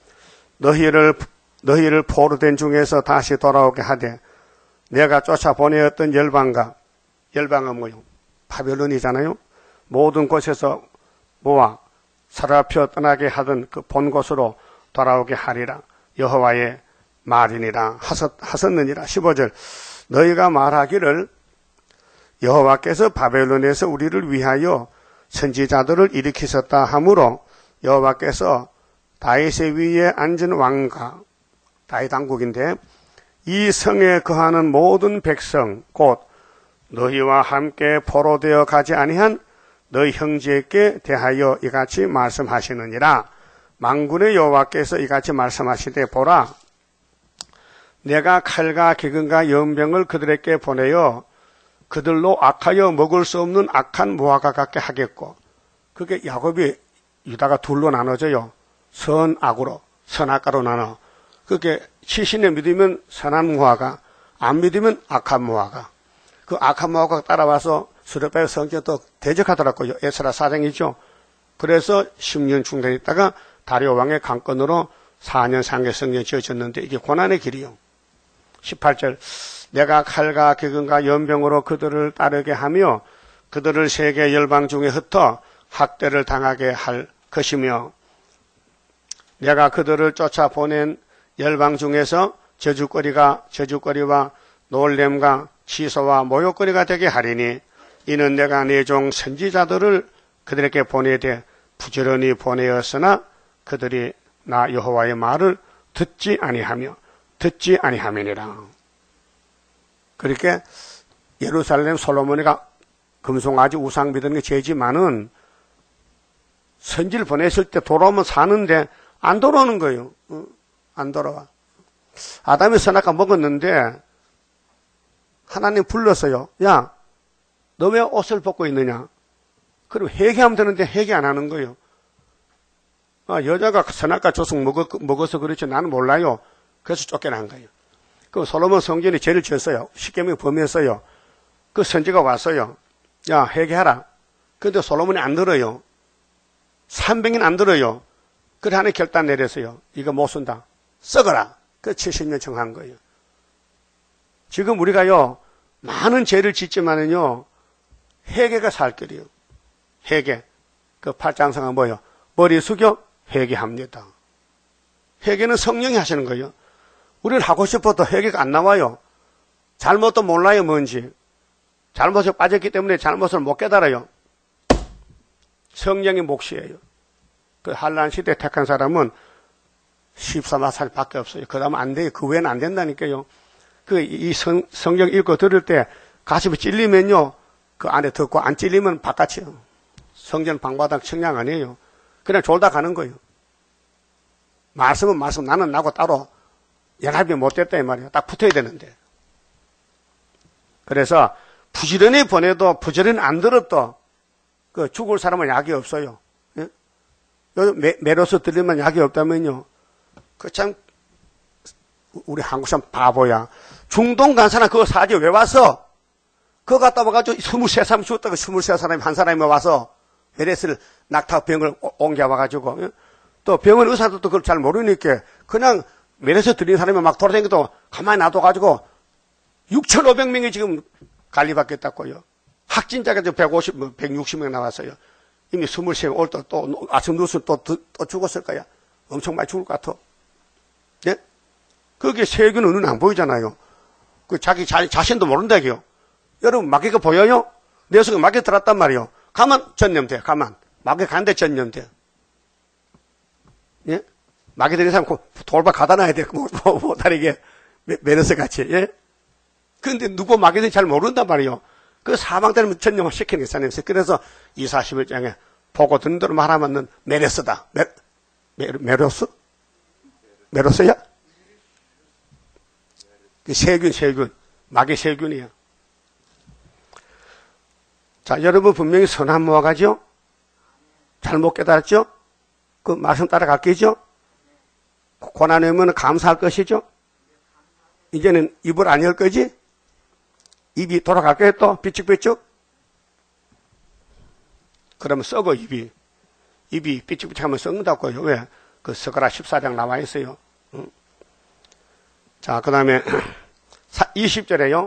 너희를 포로된 중에서 다시 돌아오게 하되 내가 쫓아보내었던 열방은 뭐요? 바벨론이잖아요. 모든 곳에서 모아 사로잡혀 떠나게 하던 그 본 곳으로 돌아오게 하리라. 여호와의 말이니라 하셨느니라. 15절 너희가 말하기를 여호와께서 바벨론에서 우리를 위하여 선지자들을 일으키셨다 하므로 여호와께서 다윗의 위에 앉은 왕과 다윗 왕국인데 이 성에 거하는 모든 백성 곧 너희와 함께 포로되어 가지 아니한 너희 형제에게 대하여 이같이 말씀하시느니라. 만군의 여호와께서 이같이 말씀하시되 보라 내가 칼과 기근과 연병을 그들에게 보내어 그들로 악하여 먹을 수 없는 악한 무화과 같게 하겠고 그게 야곱이 유다가 둘로 나눠져요. 선악으로 선악과로 나눠. 그게 70년 믿으면 선한 무화과 안 믿으면 악한 무화과. 그 악한 무화과가 따라와서 수르바벨 성전에 또 대적하더라고요. 에스라 4장이죠. 그래서 10년 중단했다가 다리오 왕의 강권으로 4년 상계 성전이 지어졌는데 이게 고난의 길이요. 18절 내가 칼과 기근과 연병으로 그들을 따르게 하며 그들을 세계 열방 중에 흩어 학대를 당하게 할 것이며 내가 그들을 쫓아보낸 열방 중에서 저주거리와 놀램과 취소와 모욕거리가 되게 하리니 이는 내가 내 종 선지자들을 그들에게 보내되 부지런히 보내었으나 그들이 나 여호와의 말을 듣지 아니함이니라. 그렇게 예루살렘 솔로몬이가 금송아지 우상 믿는 게 죄지만은 선지를 보냈을 때 돌아오면 사는데 안 돌아오는 거예요. 안 돌아와. 아담이 선악과 먹었는데 하나님 불렀어요. 야, 너 왜 옷을 벗고 있느냐? 그럼 회개하면 되는데 회개 안 하는 거예요. 여자가 선악과 조숙 먹어서 그렇지 나는 몰라요. 그래서 쫓겨난 거예요. 그 솔로몬 성전이 죄를 지었어요. 십계명을 범했어요. 그 선지가 왔어요. 야, 회개하라. 근데 솔로몬이 안 들어요. 300인 안 들어요. 그래 하나님 결단 내렸어요. 이거 못 쓴다. 썩어라. 그 70년 정한 거예요. 지금 우리가요, 많은 죄를 짓지만은요, 회개가 살 길이에요. 회개. 그 팔장성은 뭐예요? 머리 숙여 회개합니다. 회개는 성령이 하시는 거예요. 우리는 하고 싶어도 회개가 안 나와요. 잘못도 몰라요, 뭔지. 잘못에 빠졌기 때문에 잘못을 못 깨달아요. 성령의 몫이에요. 그 한란 시대 택한 사람은 14마살 밖에 없어요. 그 다음은 안 돼요. 그 외에는 안 된다니까요. 이 성경 읽고 들을 때 가슴이 찔리면요, 그 안에 듣고 안 찔리면 바깥이요. 성전 방바닥 청량 아니에요. 그냥 졸다 가는 거예요. 말씀은 말씀, 나는 나고 따로 연합이 못 됐다 이 말이에요. 딱 붙어야 되는데. 그래서 부지런히 보내도 부지런히 안 들어도 그 죽을 사람은 약이 없어요. 예? 메로스 들리면 약이 없다면요. 그 참 우리 한국 사람 바보야. 중동 간 사람 그거 사지 왜 왔어? 그거 갔다 와가지고 23사람 죽었다가 23사람이 한 사람이 와서 메레스를 낙타병을 옮겨와가지고 예? 또 병원 의사들도 그걸 잘 모르니까 그냥 메레스 들린 사람이 막 돌아다니도 가만히 놔둬가지고 6,500명이 지금 관리받겠다고요. 확진자가 160명 나왔어요. 이미 23명 올 때 또 아침 누수는 또 죽었을 거야. 엄청 많이 죽을 것 같아. 예? 그게 세균은 눈에 안 보이잖아요. 그 자기 자신도 모른다고요. 여러분 마귀가 보여요? 내 속에 마귀 들었단 말이요. 가만 전념돼. 가만. 마귀 간데 전념돼. 예? 마귀 들인 사람 돌발 가다놔야 돼. 못하게 메르스 같이. 예? 근데 누구 마귀들이 잘 모른단 말이요. 그 사망 때문에 전념을 시키는 게 사람이었어요. 그래서 241장에 보고 듣는 대로 말하면 메르스다. 메르스? 메르스야? 세균. 마귀 세균이야. 자, 여러분 분명히 선한 모아가죠? 잘못 깨달았죠? 그 말씀 따라갈게죠? 고난이 오면 감사할 것이죠? 이제는 입을 안 열 거지? 입이 돌아갈 거예요 또? 삐죽삐죽? 그러면 썩어 입이. 입이 삐죽삐죽하면 썩는다고요. 왜? 그 스가랴 14장 나와 있어요. 자, 그 다음에 20절에요.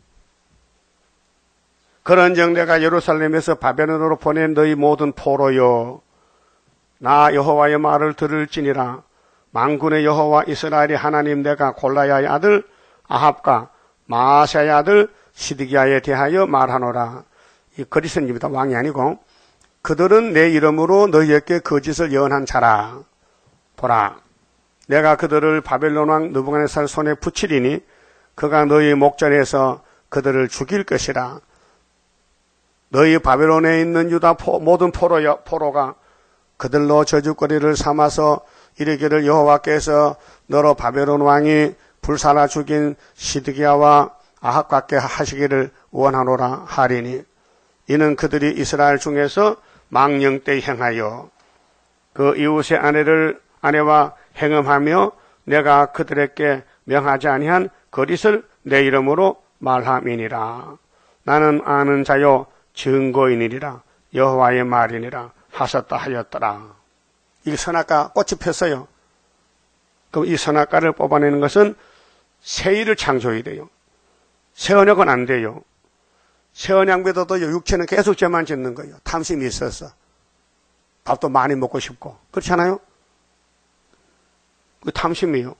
그런즉 내가 예루살렘에서 바벨론으로 보낸 너희 모든 포로여, 나 여호와의 말을 들을지니라. 만군의 여호와 이스라엘의 하나님 내가 골라야의 아들 아합과 마아세야의 아들 시드기야에 대하여 말하노라. 이 거리선입니다. 왕이 아니고. 그들은 내 이름으로 너희에게 거짓을 예언한 자라. 보라, 내가 그들을 바벨론 왕 느부갓네살 손에 붙이리니 그가 너희 목전에서 그들을 죽일 것이라. 너희 바벨론에 있는 유다 모든 포로가 그들로 저주거리를 삼아서 이르기를 여호와께서 너로 바벨론 왕이 불살라 죽인 시드기야와 아합같게 하시기를 원하노라 하리니, 이는 그들이 이스라엘 중에서 망령 때 행하여 그 이웃의 아내와 행음하며 내가 그들에게 명하지 아니한 거짓을 내 이름으로 말함이니라. 나는 아는 자요 증거인이니라. 여호와의 말이니라 하셨다 하였더라. 이 선악과 꽃이 폈어요. 그럼 이 선악과를 뽑아내는 것은 새일을 창조해야 돼요. 새 언약은 안 돼요. 새 언약보다도 육체는 계속 죄만 짓는 거예요. 탐심이 있어서. 밥도 많이 먹고 싶고. 그렇잖아요? 그 탐심이에요.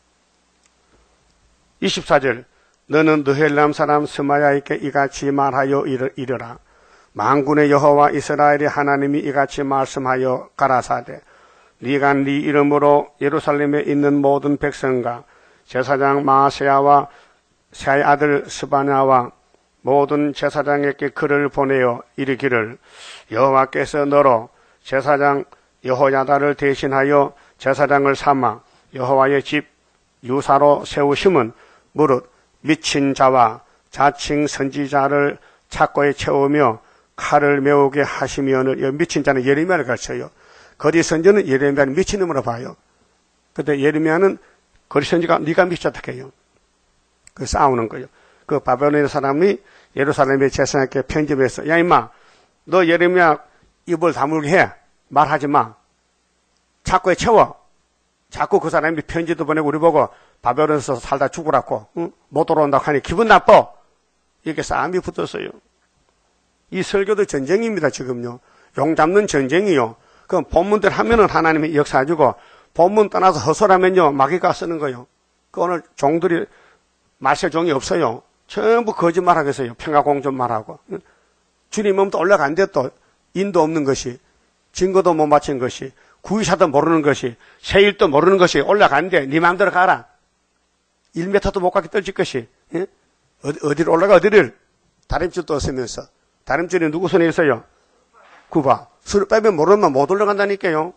24절, 너는 느헬람 사람 스마야에게 이같이 말하여 이르라. 만군의 여호와 이스라엘의 하나님이 이같이 말씀하여 가라사대, 네가 네 이름으로 예루살렘에 있는 모든 백성과 제사장 마아세야와 세아의 아들 스바냐와 모든 제사장에게 글을 보내어 이르기를, 여호와께서 너로 제사장 여호야다를 대신하여 제사장을 삼아 여호와의 집 유사로 세우심은 무릇 미친 자와 자칭 선지자를 착고에 채우며 칼을 메우게 하시면은, 미친 자는 예레미야를 가르쳐요. 거리 선지는 예레미야는 미친놈으로 봐요. 근데 예레미야는 거리 선지가 네가 미쳤다 해요. 그 싸우는 거예요. 그 바벨론 사람이 예루살렘의 제사장에게 편집해서, 야 임마, 너 예레미야 입을 다물게 해. 말하지 마. 착고에 채워. 자꾸 그 사람이 편지도 보내고 우리 보고 바벨론에서 살다 죽으라고, 응? 못 돌아온다고 하니 기분 나빠. 이렇게 싸움이 붙었어요. 이 설교도 전쟁입니다. 지금요. 용 잡는 전쟁이요. 그럼 본문대로 하면은 하나님이 역사해주고, 본문 떠나서 헛소리하면요 마귀가 쓰는 거예요. 그 오늘 종들이 말세 종이 없어요. 전부 거짓말하겠어요. 평화공존말하고. 주님 몸도 올라간대. 또 인도 없는 것이, 증거도 못 맞힌 것이, 구의사도 모르는 것이, 세일도 모르는 것이 올라간대. 네 마음대로 가라. 1m도 못 가게 떨칠 것이. 예? 어디로 올라가, 어디를? 다림줄도 없으면서. 다림줄이 누구 손에 있어요? 구바. 술을 빼면 모르면 못 올라간다니까요.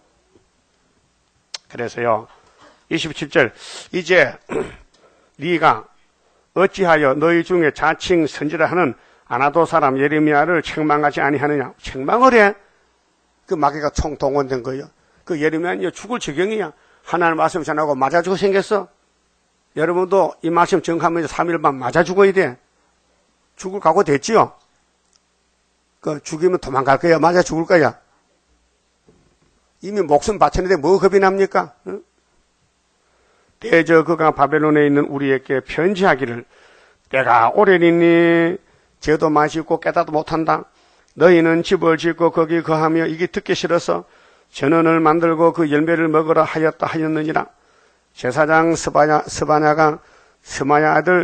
그래서요, 27절, 이제 네가 어찌하여 너희 중에 자칭 선지라 하는 아나도 사람 예레미야를 책망하지 아니하느냐. 책망을 해. 그 마귀가 총동원된 거예요. 그 예레미야는 죽을 지경이야. 하나님 말씀 전하고 맞아 죽어 생겼어. 여러분도 이 말씀 정하면 3일만 맞아 죽어야 돼. 죽을 각오 됐지요? 그 죽이면 도망갈 거야? 맞아 죽을 거야? 이미 목숨 바쳤는데 뭐 겁이 납니까? 응? 대저 그가 바벨론에 있는 우리에게 편지하기를, 때가 오래니니 죄도 마시고 깨닫도 못한다. 너희는 집을 짓고 거기 거하며 이게 듣기 싫어서 전원을 만들고 그 열매를 먹으라 하였느니라. 제사장 스바냐가 스마야 아들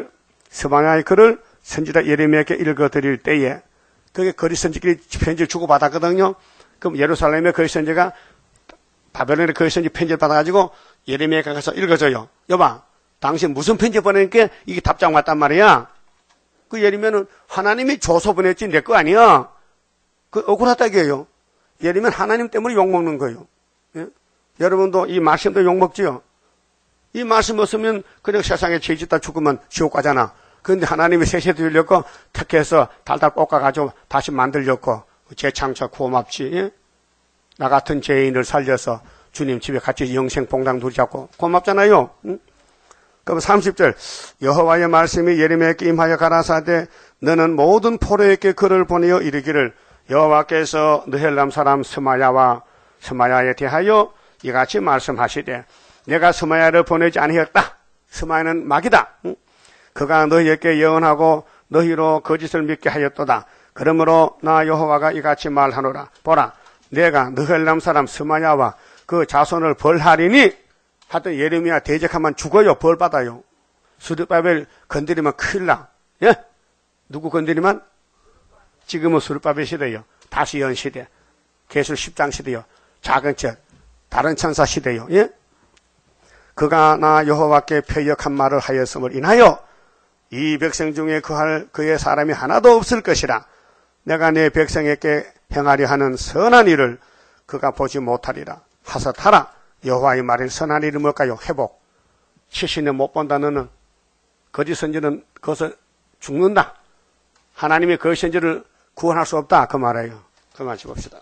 스마야의 글을 선지자 예레미야에게 읽어드릴 때에 그게 거리 선지끼리 편지를 주고받았거든요. 그럼 예루살렘의 거리 선지가 바벨론의 거리 선지 편지를 받아가지고 예레미야가 가서 읽어줘요. 여봐, 당신 무슨 편지 보내니까 이게 답장 왔단 말이야. 그 예레미야는 하나님이 줘서 보냈지 내 거 아니야. 그 억울하다 이게요. 예레미야는 하나님 때문에 욕먹는 거예요. 예? 여러분도 이 말씀도 욕먹지요. 이 말씀 없으면 그냥 세상에 죄 짓다 죽으면 지옥 가잖아. 그런데 하나님이 세세 드리려고 택해서 달달 볶아가지고 다시 만들려고 재창조 고맙지. 예? 나 같은 죄인을 살려서 주님 집에 같이 영생 봉당 누리자고 고맙잖아요. 응? 그럼 30절 여호와의 말씀이 예레미야에게 임하여 가라사대 너는 모든 포로에게 글을 보내어 이르기를 여호와께서 느헬람 사람 스마야에 대하여 이같이 말씀하시되 내가 스마야를 보내지 아니하였다. 스마야는 마귀다. 응? 그가 너희에게 예언하고 너희로 거짓을 믿게 하였도다. 그러므로 나 여호와가 이같이 말하노라. 보라, 내가 느헬람 사람 스마야와 그 자손을 벌하리니 하여튼 예레미야 대적하면 죽어요. 벌 받아요. 스룹바벨 건드리면 큰일 나. 예? 누구 건드리면? 지금은 스룹바벨 시대요. 다시연 시대. 계술 10장 시대요. 작은 척. 다른 천사 시대요. 예? 그가 나 여호와께 패역한 말을 하였음을 인하여 이 백성 중에 그할 그의 사람이 하나도 없을 것이라. 내가 내 백성에게 행하려 하는 선한 일을 그가 보지 못하리라. 하사타라. 여호와의 말인 선한 일이 뭘까요? 회복. 70년 못 본다 너는 거짓 선지는 거기서 죽는다. 하나님의 거짓 선지를 구원할 수 없다. 그 말이에요. 그만 짚읍시다.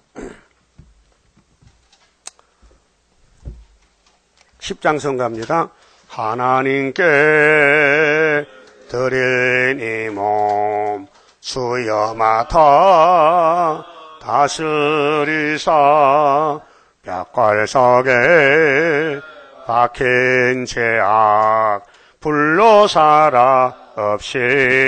10장 성가입니다. 하나님께 드린 이 몸 주여 맡아 다스리사 벽걸 속에 박힌 죄악 불로 살아 없이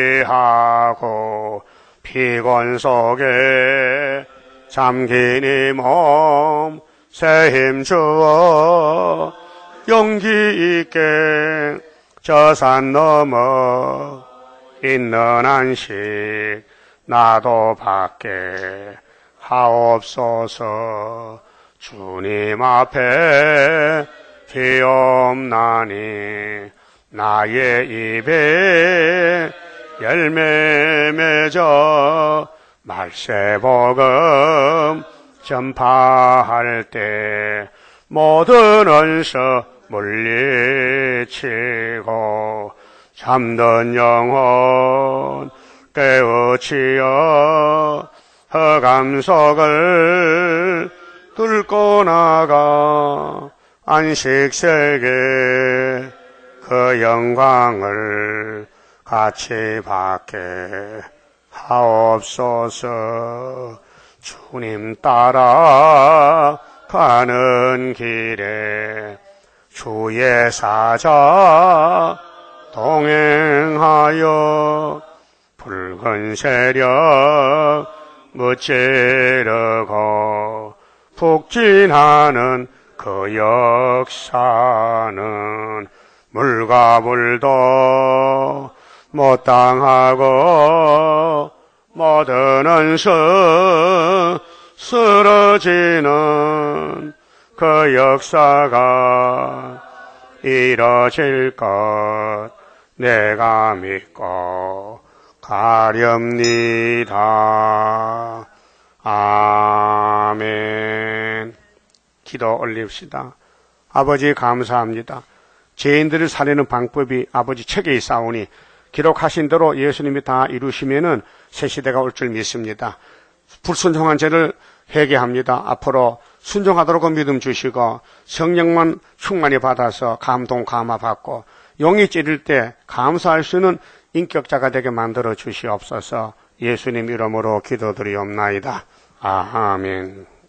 하고 피곤 속에 잠긴 이 몸 새 힘 주어 용기 있게 저 산 넘어 있는 안식 나도 받게 하옵소서. 주님 앞에 비옵나니 나의 입에 열매 맺어 말세복음 전파할 때 모든 원수 물리치고 잠든 영혼 깨우치어 흑암 속을 뚫고 나가 안식세계 그 영광을 같이 받게 하옵소서. 주님 따라 가는 길에 주의 사자 동행하여 붉은 세력 무찌르고 북진하는 그 역사는 물과 물도 못 당하고 모든 원수 쓰러지는 그 역사가 이뤄질 것 내가 믿고 가렵니다. 아멘. 기도 올립시다. 아버지 감사합니다. 죄인들을 살리는 방법이 아버지 책에 있사오니 기록하신 대로 예수님이 다 이루시면은 새 시대가 올 줄 믿습니다. 불순종한 죄를 회개합니다. 앞으로 순종하도록 믿음 주시고 성령만 충만히 받아서 감동 감화 받고 용이 찌를 때 감사할 수 있는 인격자가 되게 만들어 주시옵소서. 예수님 이름으로 기도드리옵나이다. 아멘.